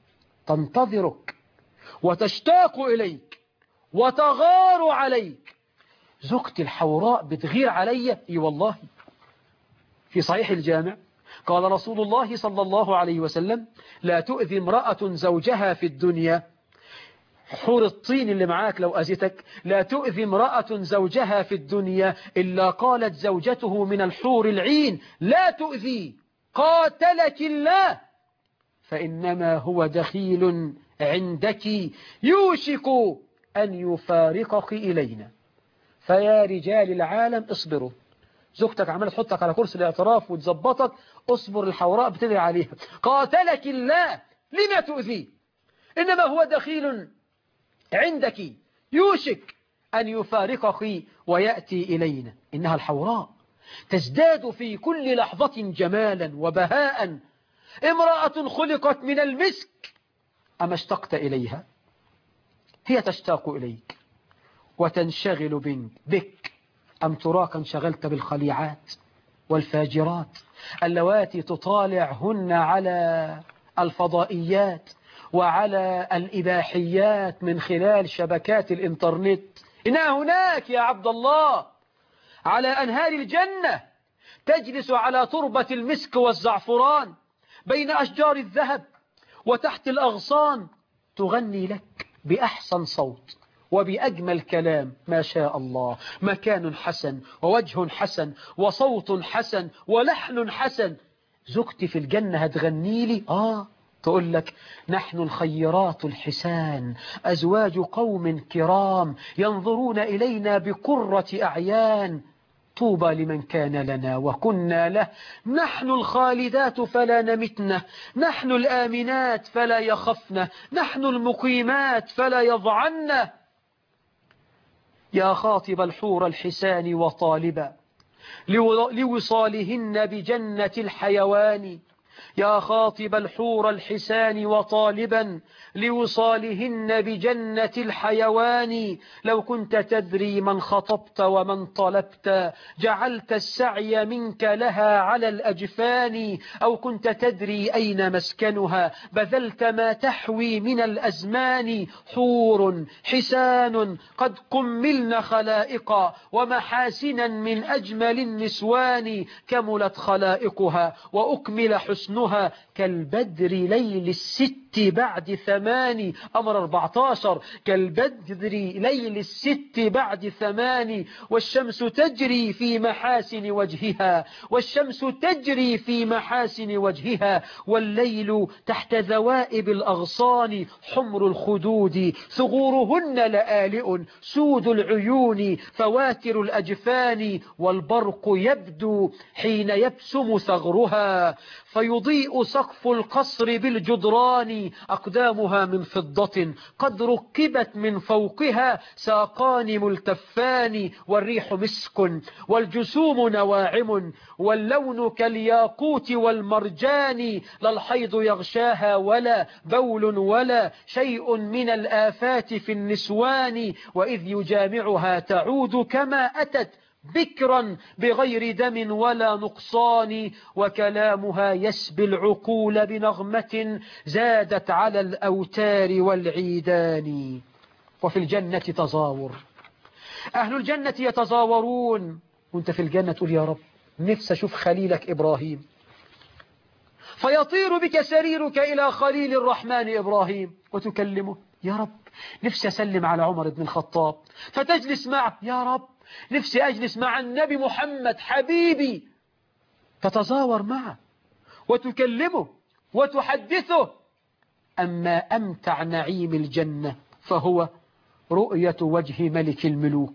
تنتظرك وتشتاق إليك وتغار عليك. زوجتي الحوراء بتغير علي، اي والله. في صحيح الجامع قال رسول الله صلى الله عليه وسلم: لا تؤذي امرأة زوجها في الدنيا، حور الطين اللي معاك لو أذتك، لا تؤذي امرأة زوجها في الدنيا إلا قالت زوجته من الحور العين: لا تؤذي، قاتلك الله، فإنما هو دخيل عندك يوشك أن يفارقك إلينا. فيا رجال العالم اصبروا. زوجتك عمالة تحطك على كرسي الاعتراف وتظبطك، اصبر، الحوراء بتدعي عليها. قاتلك الله، لما تؤذي؟ إنما هو دخيل عندك يوشك أن يفارقك ويأتي إلينا. إنها الحوراء تزداد في كل لحظة جمالا وبهاء، امرأة خلقت من المسك، أما اشتقت إليها؟ هي تشتاق إليك وتنشغل بك، أم تراك انشغلت بالخليعات والفاجرات اللواتي تطالعهن على الفضائيات وعلى الإباحيات من خلال شبكات الإنترنت؟ إنها هناك يا عبد الله على أنهار الجنة، تجلس على تربة المسك والزعفران بين أشجار الذهب وتحت الأغصان، تغني لك بأحسن صوت وبأجمل كلام، ما شاء الله، مكان حسن ووجه حسن وصوت حسن ولحن حسن. زوجتي في الجنة هتغني لي؟ آه تقول لك: نحن الخيرات الحسان، أزواج قوم كرام ينظرون إلينا بقرة أعيان، طوبى لمن كان لنا وكنا له، نحن الخالدات فلا نمتنا، نحن الآمنات فلا يخفنا، نحن المقيمات فلا يضعنا. يا خاطب الحور الحسان وطالبا لوصالهن بجنة الحيوان، يا خاطب الحور الحسان وطالبا لوصالهن بجنة الحيوان، لو كنت تدري من خطبت ومن طلبت جعلت السعي منك لها على الأجفان، أو كنت تدري أين مسكنها بذلت ما تحوي من الأزمان، حور حسان قد قملن خلائقا ومحاسنا من أجمل النسوان، كملت خلائقها وأكمل حسنها كالبدر ليل الست بعد ثمان. أمر أربعتاشر: كالبدر ليل الست بعد ثمان، والشمس تجري في محاسن وجهها، والشمس تجري في محاسن وجهها، والليل تحت ذوائب الأغصان، حمر الخدود ثغورهن لآلئ، سود العيون فواتر الأجفان، والبرق يبدو حين يبسم ثغرها، فيضيء سقف القصر بالجدران، أقدامها من فضة قد ركبت من فوقها ساقان ملتفان، والريح مسك والجسوم نواعم واللون كالياقوت والمرجان، لا الحيض يغشاها ولا بول ولا شيء من الآفات في النسوان، وإذ يجامعها تعود كما أتت بكرا بغير دم ولا نقصان، وكلامها يسبي العقول بنغمة زادت على الأوتار والعيدان. وفي الجنة تزاور، أهل الجنة يتزاورون، وانت في الجنة تقول: يا رب نفسي أشوف خليلك إبراهيم، فيطير بك سريرك إلى خليل الرحمن إبراهيم وتكلمه: يا رب نفسي أسلم على عمر بن الخطاب، فتجلس معه: يا رب نفسي أجلس مع النبي محمد حبيبي، تتزاور معه وتكلمه وتحدثه. أما أمتع نعيم الجنة فهو رؤية وجه ملك الملوك،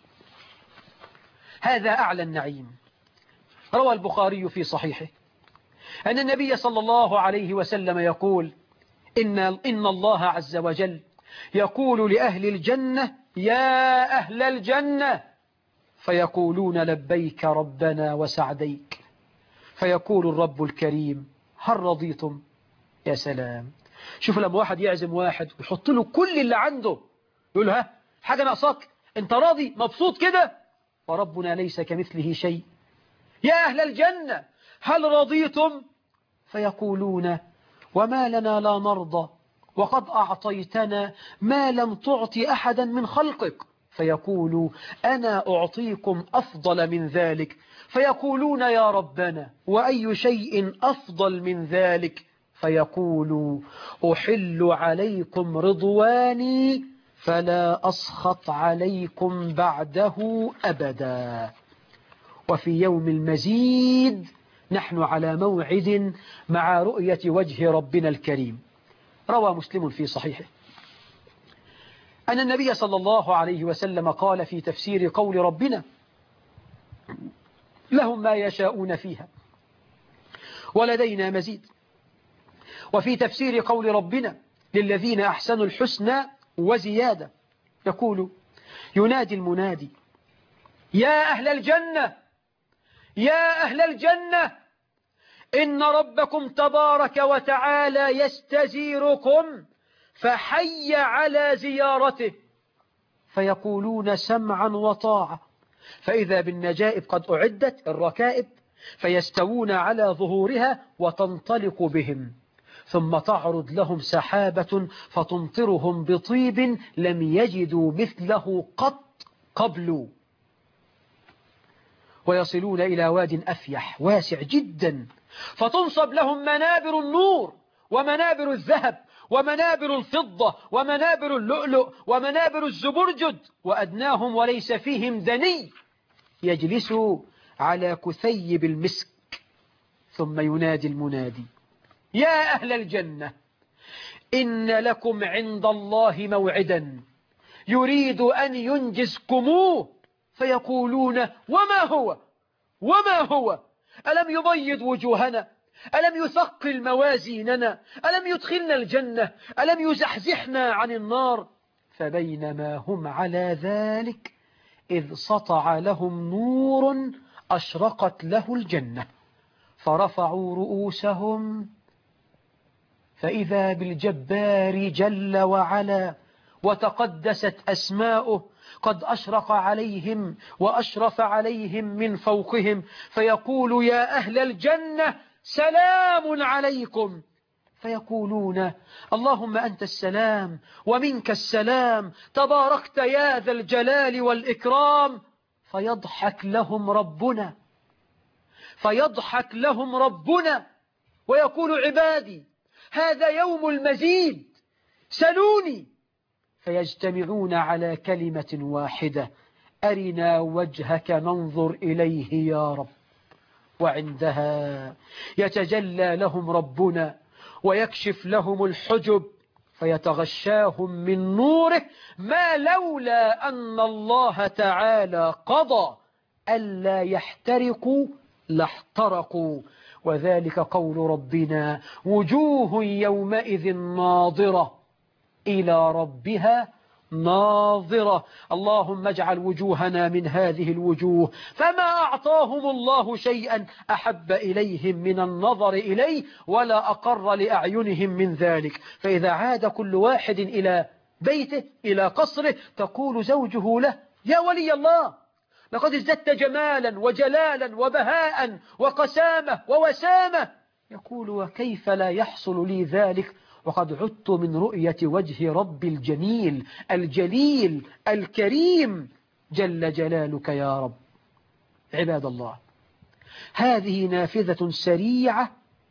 هذا أعلى النعيم. روى البخاري في صحيحه أن النبي صلى الله عليه وسلم يقول: إن, إن الله عز وجل يقول لأهل الجنة: يا أهل الجنة، فيقولون: لبيك ربنا وسعديك، فيقول الرب الكريم: هل رضيتم؟ يا سلام، شوف لما واحد يعزم واحد ويحط له كل اللي عنده، يقول: ها حاجة ناقصاك؟ انت راضي مبسوط كده؟ وربنا ليس كمثله شيء. يا أهل الجنة هل رضيتم؟ فيقولون: وما لنا لا نرضى وقد أعطيتنا ما لم تعط أحدا من خلقك. فيقول: أنا أعطيكم أفضل من ذلك. فيقولون: يا ربنا وأي شيء أفضل من ذلك؟ فيقول: أحل عليكم رضواني فلا أسخط عليكم بعده أبدا. وفي يوم المزيد نحن على موعد مع رؤية وجه ربنا الكريم. روى مسلم في صحيحه أن النبي صلى الله عليه وسلم قال في تفسير قول ربنا: لهم ما يشاءون فيها ولدينا مزيد. وفي تفسير قول ربنا: للذين أحسنوا الحسنى وزيادة، يقول: ينادي المنادي: يا أهل الجنة، يا أهل الجنة، إن ربكم تبارك وتعالى يستزيركم فحي على زيارته. فيقولون: سمعا وطاعة. فإذا بالنجائب قد أعدت الركائب، فيستوون على ظهورها وتنطلق بهم، ثم تعرض لهم سحابة فتمطرهم بطيب لم يجدوا مثله قط قبل، ويصلون إلى واد أفيح واسع جدا، فتنصب لهم منابر النور ومنابر الذهب ومنابر الفضة ومنابر اللؤلؤ ومنابر الزبرجد، وأدناهم وليس فيهم دني يجلسوا على كثيب المسك. ثم ينادي المنادي: يا أهل الجنة، إن لكم عند الله موعدا يريد أن ينجزكموه. فيقولون: وما هو وما هو ألم يبيض وجوهنا، ألم يثقل موازيننا، ألم يدخلنا الجنة، ألم يزحزحنا عن النار. فبينما هم على ذلك إذ سطع لهم نور أشرقت له الجنة، فرفعوا رؤوسهم فإذا بالجبار جل وعلا وتقدست أسماؤه قد أشرق عليهم وأشرف عليهم من فوقهم، فيقول: يا أهل الجنة، سلام عليكم. فيقولون: اللهم أنت السلام ومنك السلام، تباركت يا ذا الجلال والإكرام. فيضحك لهم ربنا فيضحك لهم ربنا ويقول: عبادي، هذا يوم المزيد، سلوني. فيجتمعون على كلمة واحدة: أرنا وجهك ننظر إليه يا رب. وعندها يتجلى لهم ربنا ويكشف لهم الحجب، فيتغشاهم من نوره ما لولا أن الله تعالى قضى ألا يحترقوا لاحترقوا. وذلك قول ربنا: وجوه يومئذ ناظرة إلى ربها ناظرة. اللهم اجعل وجوهنا من هذه الوجوه، فما أعطاهم الله شيئا أحب إليهم من النظر إليه ولا أقر لأعينهم من ذلك. فإذا عاد كل واحد إلى بيته إلى قصره تقول زوجه له: يا ولي الله، لقد ازددت جمالا وجلالا وبهاء وقسامة ووسامة. يقول: وكيف لا يحصل لي ذلك وقد عدت من رؤية وجه رب الجميل الجليل الكريم جل جلالك يا رب. عباد الله، هذه نافذة سريعة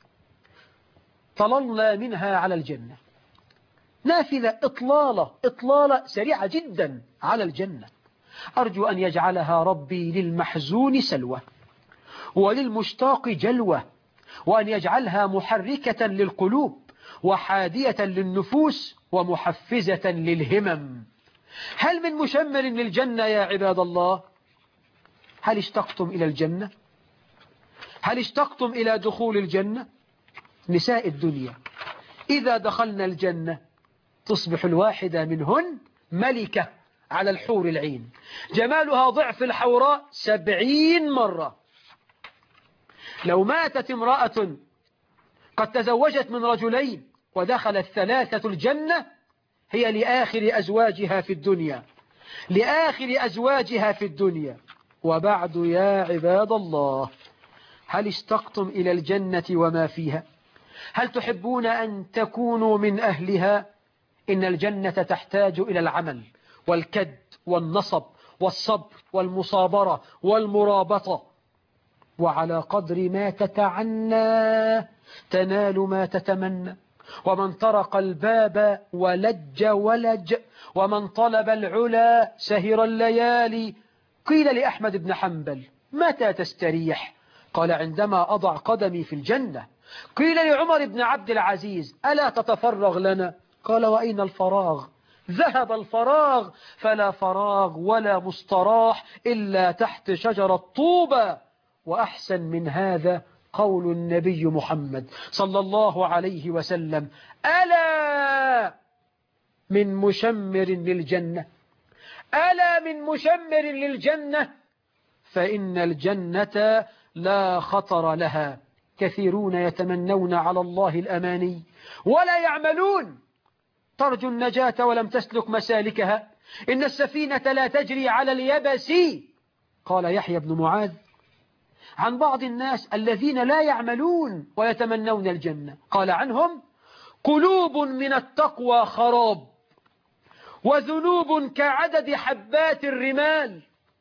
طللنا منها على الجنة، نافذة إطلالة إطلالة سريعة جدا على الجنة. أرجو أن يجعلها ربي للمحزون سلوة وللمشتاق جلوة، وأن يجعلها محركة للقلوب وحادية للنفوس ومحفزة للهمم. هل من مشمر للجنة يا عباد الله؟ هل اشتقتم إلى الجنة؟ هل اشتقتم إلى دخول الجنة؟ نساء الدنيا إذا دخلنا الجنة تصبح الواحدة منهن ملكة على الحور العين، جمالها ضعف الحوراء سبعين مرة. لو ماتت امرأة قد تزوجت من رجلين ودخلت ثلاثة الجنة، هي لآخر أزواجها في الدنيا لآخر أزواجها في الدنيا. وبعد يا عباد الله، هل اشتقتم إلى الجنة وما فيها؟ هل تحبون أن تكونوا من أهلها؟ إن الجنة تحتاج إلى العمل والكد والنصب والصبر والمصابرة والمرابطة، وعلى قدر ما تتعنى تنال ما تتمنى. ومن طرق الباب ولج ولج، ومن طلب العلا سهر الليالي. قيل لأحمد بن حنبل: متى تستريح؟ قال: عندما أضع قدمي في الجنة. قيل لعمر بن عبد العزيز: ألا تتفرغ لنا؟ قال: وأين الفراغ؟ ذهب الفراغ، فلا فراغ ولا مستراح إلا تحت شجرة طوبى. وأحسن من هذا قول النبي محمد صلى الله عليه وسلم: ألا من مشمر للجنة، ألا من مشمر للجنة فإن الجنة لا خطر لها. كثيرون يتمنون على الله الأماني ولا يعملون. ترجو النجاة ولم تسلك مسالكها. إن السفينة لا تجري على اليبس. قال يحيى بن معاذ عن بعض الناس الذين لا يعملون ويتمنون الجنة، قال عنهم: قلوب من التقوى خراب، وذنوب كعدد حبات الرمال،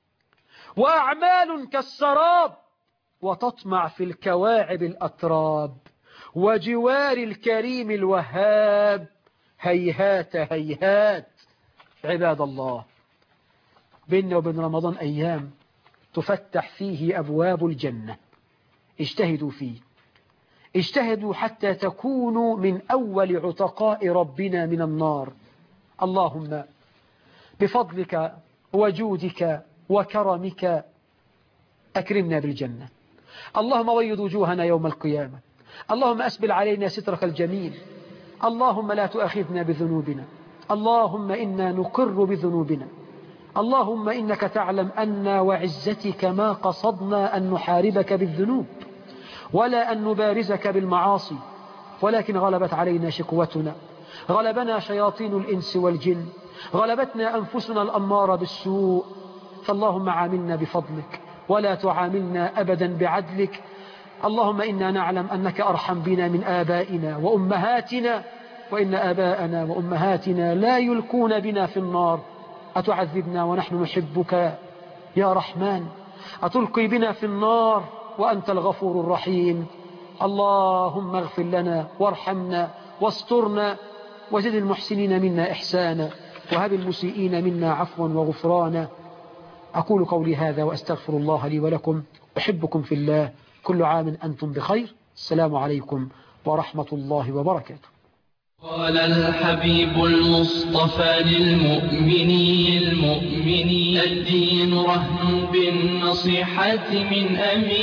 وأعمال كالسراب، وتطمع في الكواعب الأتراب، وجوار الكريم الوهاب هيهات هيهات. عباد الله، بيننا وبين رمضان أيام تفتح فيه أبواب الجنة. اجتهدوا فيه، اجتهدوا حتى تكونوا من أول عتقاء ربنا من النار. اللهم بفضلك وجودك وكرمك أكرمنا بالجنة. اللهم بيض وجوهنا يوم القيامة. اللهم أسبل علينا سترك الجميل. اللهم لا تؤاخذنا بذنوبنا. اللهم إنا نقر بذنوبنا. اللهم إنك تعلم أن وعزتك ما قصدنا أن نحاربك بالذنوب ولا أن نبارزك بالمعاصي، ولكن غلبت علينا شقوتنا، غلبنا شياطين الإنس والجن، غلبتنا أنفسنا الأمارة بالسوء. فاللهم عاملنا بفضلك ولا تعاملنا أبدا بعدلك. اللهم إنا نعلم أنك أرحم بنا من آبائنا وأمهاتنا، وإن آباءنا وأمهاتنا لا يلقون بنا في النار. أتعذبنا ونحن نحبك يا رحمن؟ أتلقي بنا في النار وأنت الغفور الرحيم؟ اللهم اغفر لنا وارحمنا واسترنا، وزد المحسنين منا إحسانا، وهب المسيئين منا عفوا وغفرانا. أقول قولي هذا وأستغفر الله لي ولكم. أحبكم في الله. كل عام أنتم بخير. السلام عليكم ورحمة الله وبركاته. قال الحبيب المصطفى للمؤمنين المؤمنين الدين رهن بالنصيحة من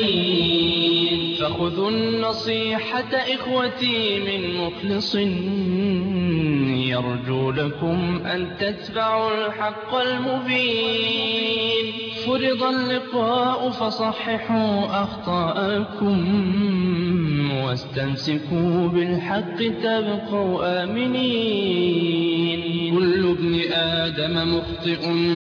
أمين، فخذوا النصيحة إخوتي من مخلص يرجو لكم أن تتبعوا الحق المبين. فرض اللقاء فصححوا أخطاءكم واستمسكوا بالحق تبقوا آمنين. كل ابن آدم مخطئ